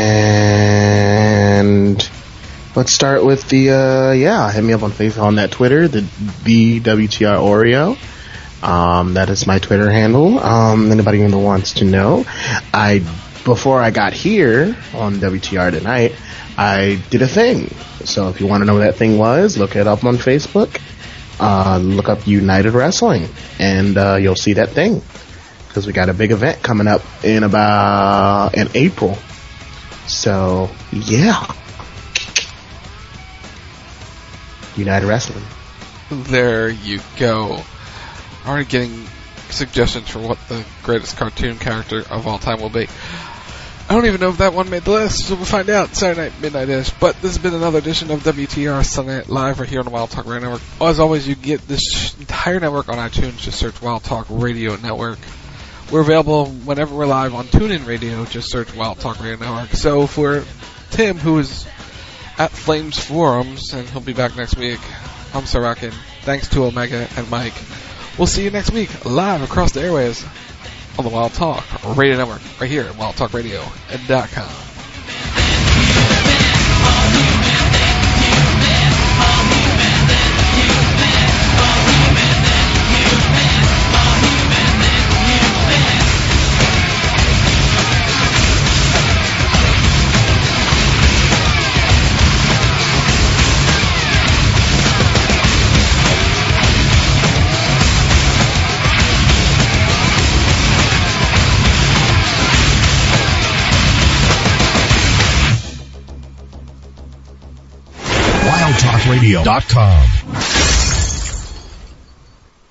and let's start with the, hit me up on Facebook, on that Twitter, the BWTR Oreo. That is my Twitter handle. Anybody who wants to know, before I got here on WTR tonight, I did a thing. So if you want to know what that thing was, look it up on Facebook. Look up United Wrestling, and you'll see that thing. Because we got a big event coming up in April. So, yeah. United Wrestling. There you go. Already getting suggestions for what the greatest cartoon character of all time will be. I don't even know if that one made the list, so we'll find out Saturday night, midnight-ish. But this has been another edition of WTR Sunday Night Live right here on the Wild Talk Radio Network. As always, you can get this entire network on iTunes. Just search Wild Talk Radio Network. We're available whenever we're live on TuneIn Radio. Just search Wild Talk Radio Network. So for Tim, who is at Flames Forums, and he'll be back next week, I'm Sorokin. Thanks to Omega and Mike. We'll see you next week, live across the airways on the Wild Talk Radio Network, right here at WildTalkRadio.com. WildTalkRadio.com.